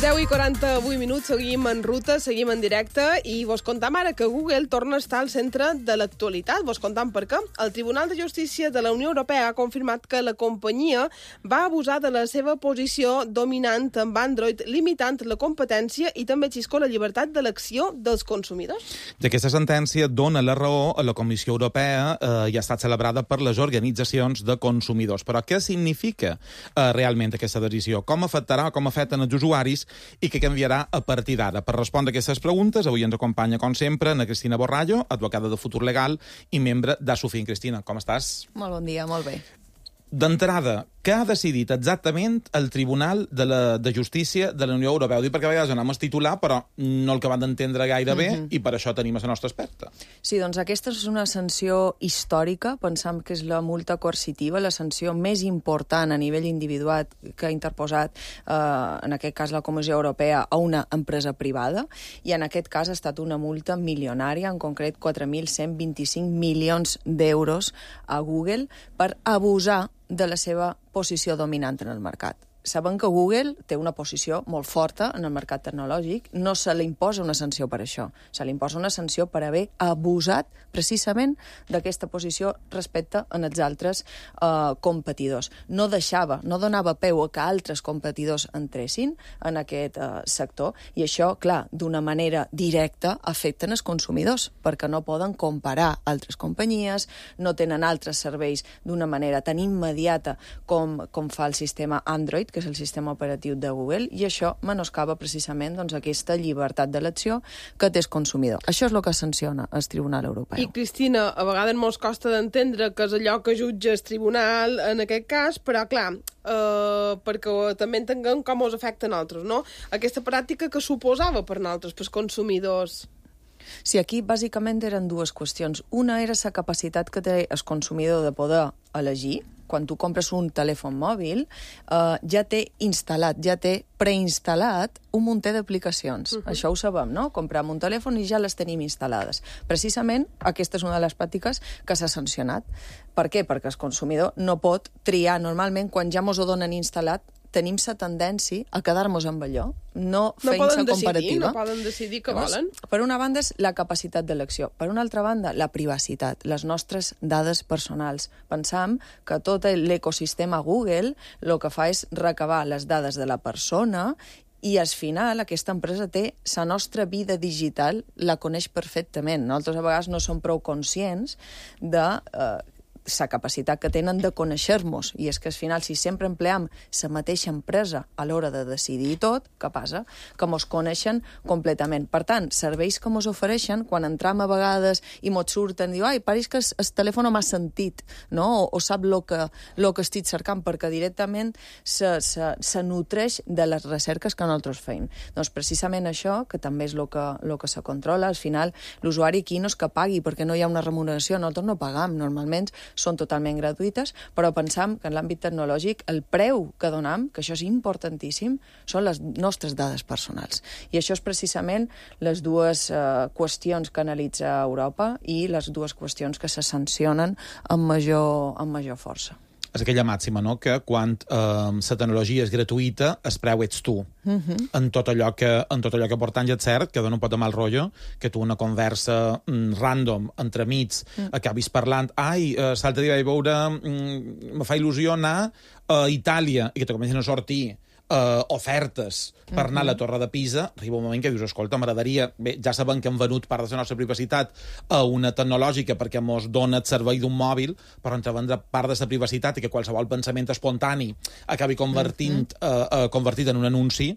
10:48, seguim en ruta, seguim en directe i vos contam ara que Google torna a estar al centre de l'actualitat. Vos contam per què. El Tribunal de Justícia de la Unió Europea ha confirmat que la companyia va abusar de la seva posició dominant amb Android, limitant la competència i també xisco la llibertat d'elecció dels consumidors. I aquesta sentència dona la raó a la Comissió Europea i ha estat celebrada per les organitzacions de consumidors. Però què significa realment aquesta decisió? Com afectarà, com afecten els usuaris i què canviarà a partir d'ara? Per respondre a aquestes preguntes, avui ens acompanya, com sempre, Ana Cristina Borrallo, advocada de Futur Legal i membre d'Asofin. Cristina, com estàs? Molt bon dia, molt bé. D'entrada, què ha decidit exactament el Tribunal de Justícia de la Unió Europea? Ho dic perquè a vegades anem a titular, però no el que van d'entendre gaire bé, i per això tenim la nostra experta. Sí, doncs aquesta és una sanció històrica, pensam que és la multa coercitiva, la sanció més important a nivell individual que ha interposat, en aquest cas la Comissió Europea, a una empresa privada, i en aquest cas ha estat una multa milionària, en concret 4.125 milions d'euros a Google per abusar de la seva posició dominant en el mercat. Sabem que Google té una posició molt forta en el mercat tecnològic, no se li imposa una sanció per això, se li imposa una sanció per haver abusat precisament d'aquesta posició respecte als altres competidors. No donava peu a que altres competidors entressin en aquest sector, i això, clar, d'una manera directa afecten els consumidors, perquè no poden comparar altres companyies, no tenen altres serveis d'una manera tan immediata com fa el sistema Android, que és el sistema operatiu de Google, i això menoscaba precisament aquesta llibertat d'elecció que té el consumidor. Això és el que sanciona el Tribunal Europeu. I, Cristina, a vegades mos costa d'entendre que és allò que jutja el Tribunal en aquest cas, però, clar, perquè també entenguem com us afecta a nosaltres, no? Aquesta pràctica que suposava per nosaltres, pels consumidors. Sí, aquí bàsicament eren dues qüestions. Una era la capacitat que té el consumidor de poder elegir. Quan tu compres un telèfon mòbil, ja té instal·lat, ja té preinstal·lat un munt d'aplicacions. Això ho sabem, no? Comprem un telèfon i ja les tenim instal·lades. Precisament, aquesta és una de les pràctiques que s'ha sancionat. Per què? Perquè el consumidor no pot triar. Normalment, quan ja mos ho donen instal·lat, tenim la tendència a quedar-nos amb allò, no fent la comparativa. No poden decidir què volen. Per una banda és la capacitat d'elecció, per una altra banda la privacitat, les nostres dades personals. Pensam que tot l'ecosistema Google el que fa és recabar les dades de la persona i al final aquesta empresa té la nostra vida digital, la coneix perfectament. Nosaltres a vegades no som prou conscients de la capacitat que tenen de conèixer-nos, i és que al final, si sempre empleam la mateixa empresa a l'hora de decidir tot, què passa? Que mos coneixen completament. Per tant, serveis que mos ofereixen, quan entram a vegades i mos surten, diu, ai, pareix que el telèfon m'ha sentit, no? O sap el que estic cercant, perquè directament se nutreix de les recerques que nosaltres feim. Doncs precisament això, que també és el que se controla, al final l'usuari aquí no és que pagui, perquè no hi ha una remuneració, nosaltres no pagam, normalment són totalment gratuïtes, però pensam que en l'àmbit tecnològic el preu que donam, que això és importantíssim, són les nostres dades personals. I això és precisament les dues qüestions que analitza Europa i les dues qüestions que se sancionen amb major força. És aquella màxima, no?, que quan la tecnologia és gratuïta, el preu ets tu. En tot allò que portant ja és cert, que dona un pot de mal rotllo, que tu una conversa random entre amics acabis parlant, ai, l'altre dia vaig veure, me fa il·lusió anar a Itàlia, i que te comencen a sortir ofertes per anar a la Torre de Pisa, arriba un moment que dius, escolta, m'agradaria, bé, ja sabem que hem venut part de la nostra privacitat a una tecnològica perquè mos dona el servei d'un mòbil, però entre vendre part de la privacitat i que qualsevol pensament espontani acabi convertit en un anunci,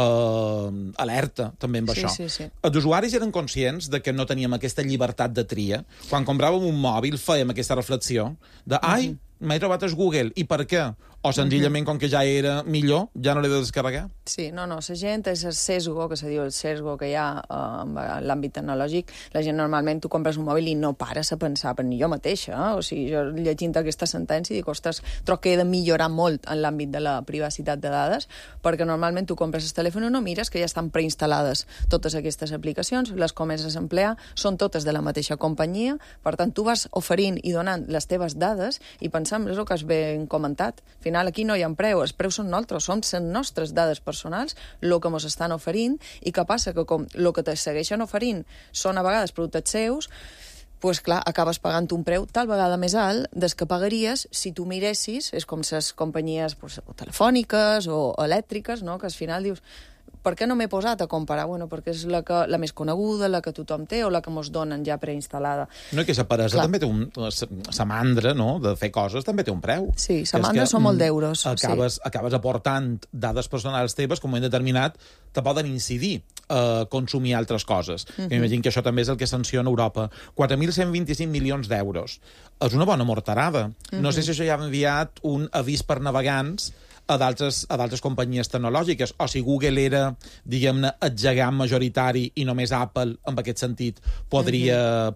alerta també amb això. Sí. Els usuaris eren conscients de que no teníem aquesta llibertat de tria. Quan compràvem un mòbil fèiem aquesta reflexió de, ai, m'he trobat el Google, i per què? O senzillament, com que ja era millor, ja no l'he de descarregar? Sí, no, la gent és el sesgo, que se diu el sesgo que hi ha en l'àmbit tecnològic. La gent normalment, tu compres un mòbil i no pares a pensar per ni jo mateixa. O sigui, jo llegint aquesta sentència dic, ostres, trobo que he de millorar molt en l'àmbit de la privacitat de dades, perquè normalment tu compres el telèfon i no mires que ja estan preinstal·lades totes aquestes aplicacions, les comences a emplear, són totes de la mateixa companyia, per tant, tu vas oferint i donant les teves dades i pensant, és el que has ben comentat, final aquí no hi ha preu, els preus són nosaltres, som les nostres dades personals, el que ens estan oferint, i què passa? Que com el que te segueixen oferint són a vegades productes seus, pues clar, acabes pagant un preu tal vegada més alt des que pagaries si tu miressis, és com les companyies telefòniques o elèctriques, no? Que al final dius, per què no m'he posat a comparar? Bueno, perquè és la més coneguda, la que tothom té o la que mos donen ja preinstal·lada. No, que la peresa també té la mandra, no?, de fer coses, també té un preu. Sí, la mandra són molt d'euros. Acabes aportant dades personals teves que en un moment determinat te poden incidir a consumir altres coses. M'imagino que això també és el que sanciona Europa. 4.125 milions d'euros. És una bona morterada. No sé si això ja ha enviat un avís per navegants a d'altres companyies tecnològiques, o si Google era, diguem-ne, el gegant majoritari i només Apple, en aquest sentit, podria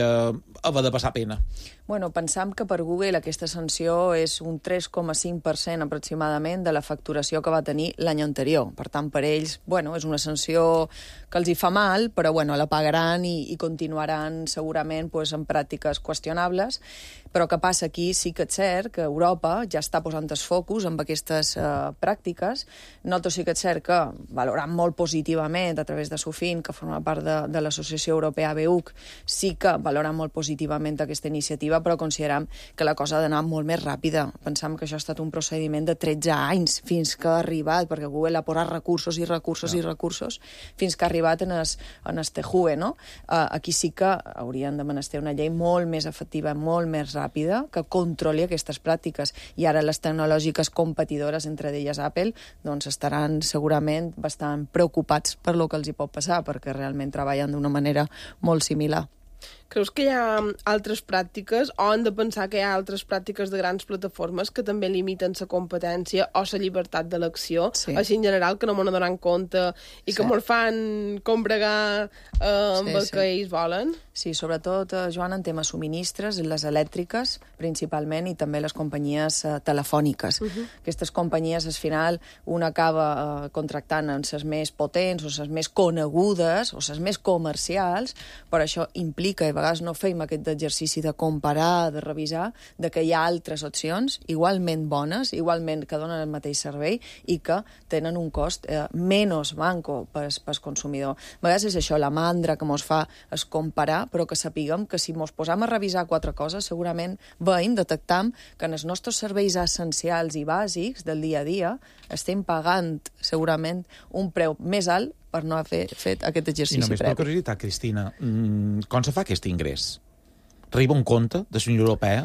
haver de passar pena. Bueno, pensam que per Google aquesta sanció és un 3,5% aproximadament de la facturació que va tenir l'any anterior. Per tant, per ells, bueno, és una sanció que els hi fa mal, però bueno, la pagaran i continuaran segurament pues, en pràctiques qüestionables. Però què passa aquí? Sí que és cert que Europa ja està posant el focus en aquestes pràctiques. Nosaltres sí que és cert que valorant molt positivament a través de SUFIN, que forma part de l'Associació Europea BEUC, sí que valoren molt positivament aquesta iniciativa, però consideram que la cosa ha d'anar molt més ràpida. Pensam que això ha estat un procediment de 13 anys fins que ha arribat, perquè Google ha posat recursos i recursos, fins que ha arribat en el TJUE, no? Aquí sí que haurien de menester una llei molt més efectiva, molt més ràpida, que controli aquestes pràctiques. I ara les tecnològiques competidores, entre elles Apple, doncs estaran segurament bastant preocupats per lo que els hi pot passar, perquè realment treballen d'una manera molt similar. Creus que hi ha altres pràctiques o hem de pensar que hi ha altres pràctiques de grans plataformes que també limiten la competència o la llibertat d'elecció, així en general, que no m'ho donen compte i que m'ho fan combregar amb el que ells volen? Sí, sobretot, Joan, en temes subministres, les elèctriques, principalment, i també les companyies telefòniques. Aquestes companyies, al final, una acaba contractant en les més potents o les més conegudes o les més comercials, però això implica, i a vegades no fem aquest exercici de comparar, de revisar, de que hi ha altres opcions igualment bones, igualment que donen el mateix servei i que tenen un cost menys manco pel consumidor. A vegades és això, la mandra que mos fa és comparar, però que sapiguem que si mos posam a revisar 4 coses, segurament veiem, detectam que en els nostres serveis essencials i bàsics del dia a dia estem pagant segurament un preu més alt per no haver fet aquest exercici previ. I només per curiositat, Cristina, com se fa aquest ingrés? Arriba un compte de la Unió Europea,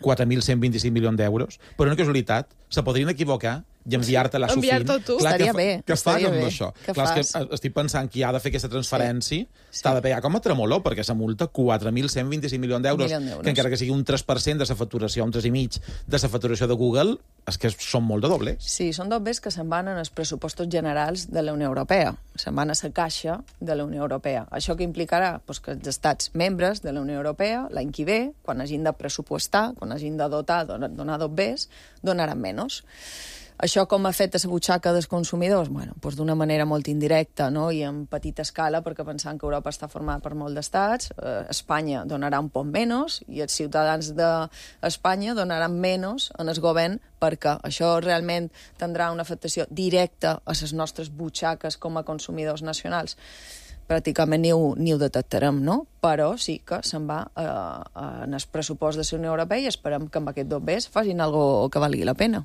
4.125 milions d'euros, però una casualitat, se podrien equivocar i enviar-te la SUFIN. Enviar-te tu. Estaria bé. Què fas amb això? Clar, és que estic pensant que ha de fer aquesta transferència, t'ha de pagar com a tremolor, perquè se multa 4.125 milions d'euros, que encara que sigui un 3% de la facturació, un 3,5% de la facturació de Google, és que són molt de doblers. Sí, són doblers que se'n van en els pressupostos generals de la Unió Europea. Se'n van a la caixa de la Unió Europea. Això que implicarà que els estats membres de la Unió Europea, l'any que ve, quan hagin de pressupostar, quan hagin de dotar, donar doblers, donaran menys. Això com ha fet a la butxaca dels consumidors? Bueno, doncs d'una manera molt indirecta, no? I en petita escala, perquè pensant que Europa està formada per molts d'estats, Espanya donarà un poc menys i els ciutadans d'Espanya donaran menys en el govern, perquè això realment tindrà una afectació directa a les nostres butxaques com a consumidors nacionals. Pràcticament ni ho detectarem, no? Però sí que se'n va en el pressupost de la Unió Europea i esperem que amb aquest doblers facin alguna que valgui la pena.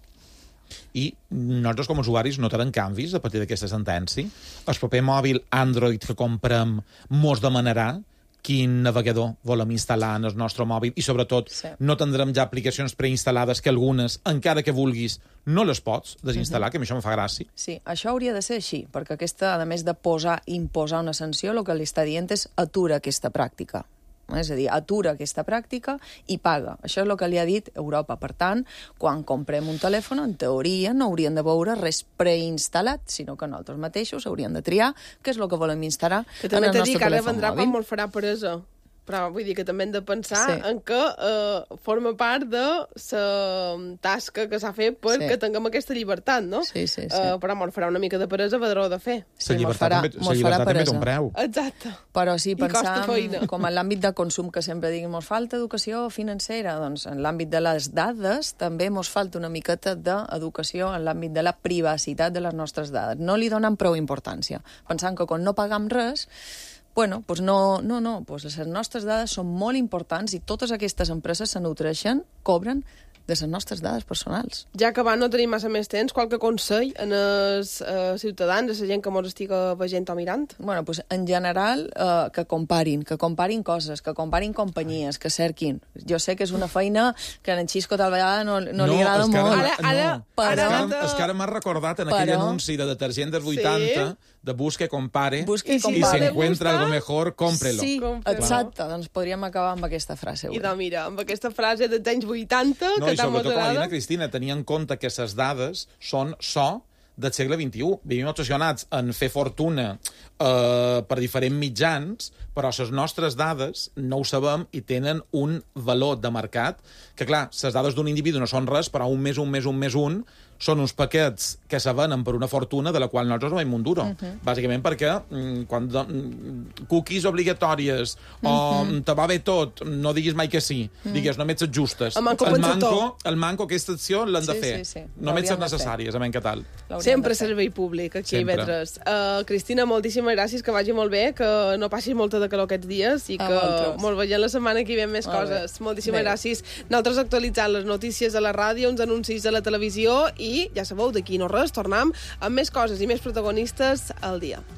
I nosaltres com a usuaris notarem canvis a partir d'aquesta sentència. El proper mòbil Android que comprem mos demanarà quin navegador volem instal·lar en el nostre mòbil i, sobretot, no tindrem ja aplicacions preinstal·lades que algunes, encara que vulguis, no les pots desinstal·lar, que a mi això em fa gràcia. Sí, això hauria de ser així, perquè aquesta, a més de imposar una sanció, el que li està dient és atura aquesta pràctica. És a dir, atura aquesta pràctica i paga. Això és el que li ha dit Europa. Per tant, quan comprem un telèfon, en teoria no hauríem de veure res preinstal·lat, sinó que nosaltres mateixos hauríem de triar què és el que volem instal·lar en el nostre telèfon mòbil. Que també t'he dit que ara vendrà quan molt farà peresa Però vull dir que també hem de pensar en que forma part de la tasca que s'ha fet perquè tinguem aquesta llibertat, no? Sí. Però mos farà una mica de peresa vedró de fer. La llibertat també té un preu. Exacte. Però sí, pensam, com en l'àmbit de consum, que sempre diguin, mos falta educació financera, doncs en l'àmbit de les dades també mos falta una miqueta d'educació en l'àmbit de la privacitat de les nostres dades. No li donen prou importància. Pensant que quan no pagam res, bueno, doncs doncs les nostres dades són molt importants i totes aquestes empreses se nutreixen, cobren de les nostres dades personals. Ja que no tenim massa més temps, qualque consell en els ciutadans, a la gent que mos estiga veient o mirant? Bueno, doncs en general que comparin coses, que comparin companyies, que cerquin. Jo sé que és una feina que a en Xisco tal vegada no li agrada molt. És que ara m'ha recordat en aquell anunci de detergent dels 80 de busca, compare, i si encuentra algo mejor, cómprelo. Sí, exacte. Doncs podríem acabar amb aquesta frase. I doncs mira, amb aquesta frase dels anys 80, que tant sobretot, com ha dit la Cristina, tenia en compte que les dades són del segle XXI. Vivim obsessionats en fer fortuna per diferents mitjans, però les nostres dades no ho sabem i tenen un valor de mercat que, clar, les dades d'un individu no són res, però un més un són uns paquets que se venen per una fortuna de la qual nosaltres no veiem un duro. Bàsicament perquè quan cookies obligatòries o te va bé tot, no diguis mai que sí, digues només les justes. El manco aquesta acció l'han de fer. Només les necessàries, que tal. Sempre servei públic, aquí a Ivetres. Cristina, moltíssimes gràcies, que vagi molt bé, que no passi molta de calor aquests dies i que molt veiem la setmana que hi ve més coses. Moltíssimes gràcies. Nosaltres actualitzant les notícies a la ràdio, uns anuncis a la televisió i, ja sabeu, d'aquí no res, tornem amb més coses i més protagonistes al dia.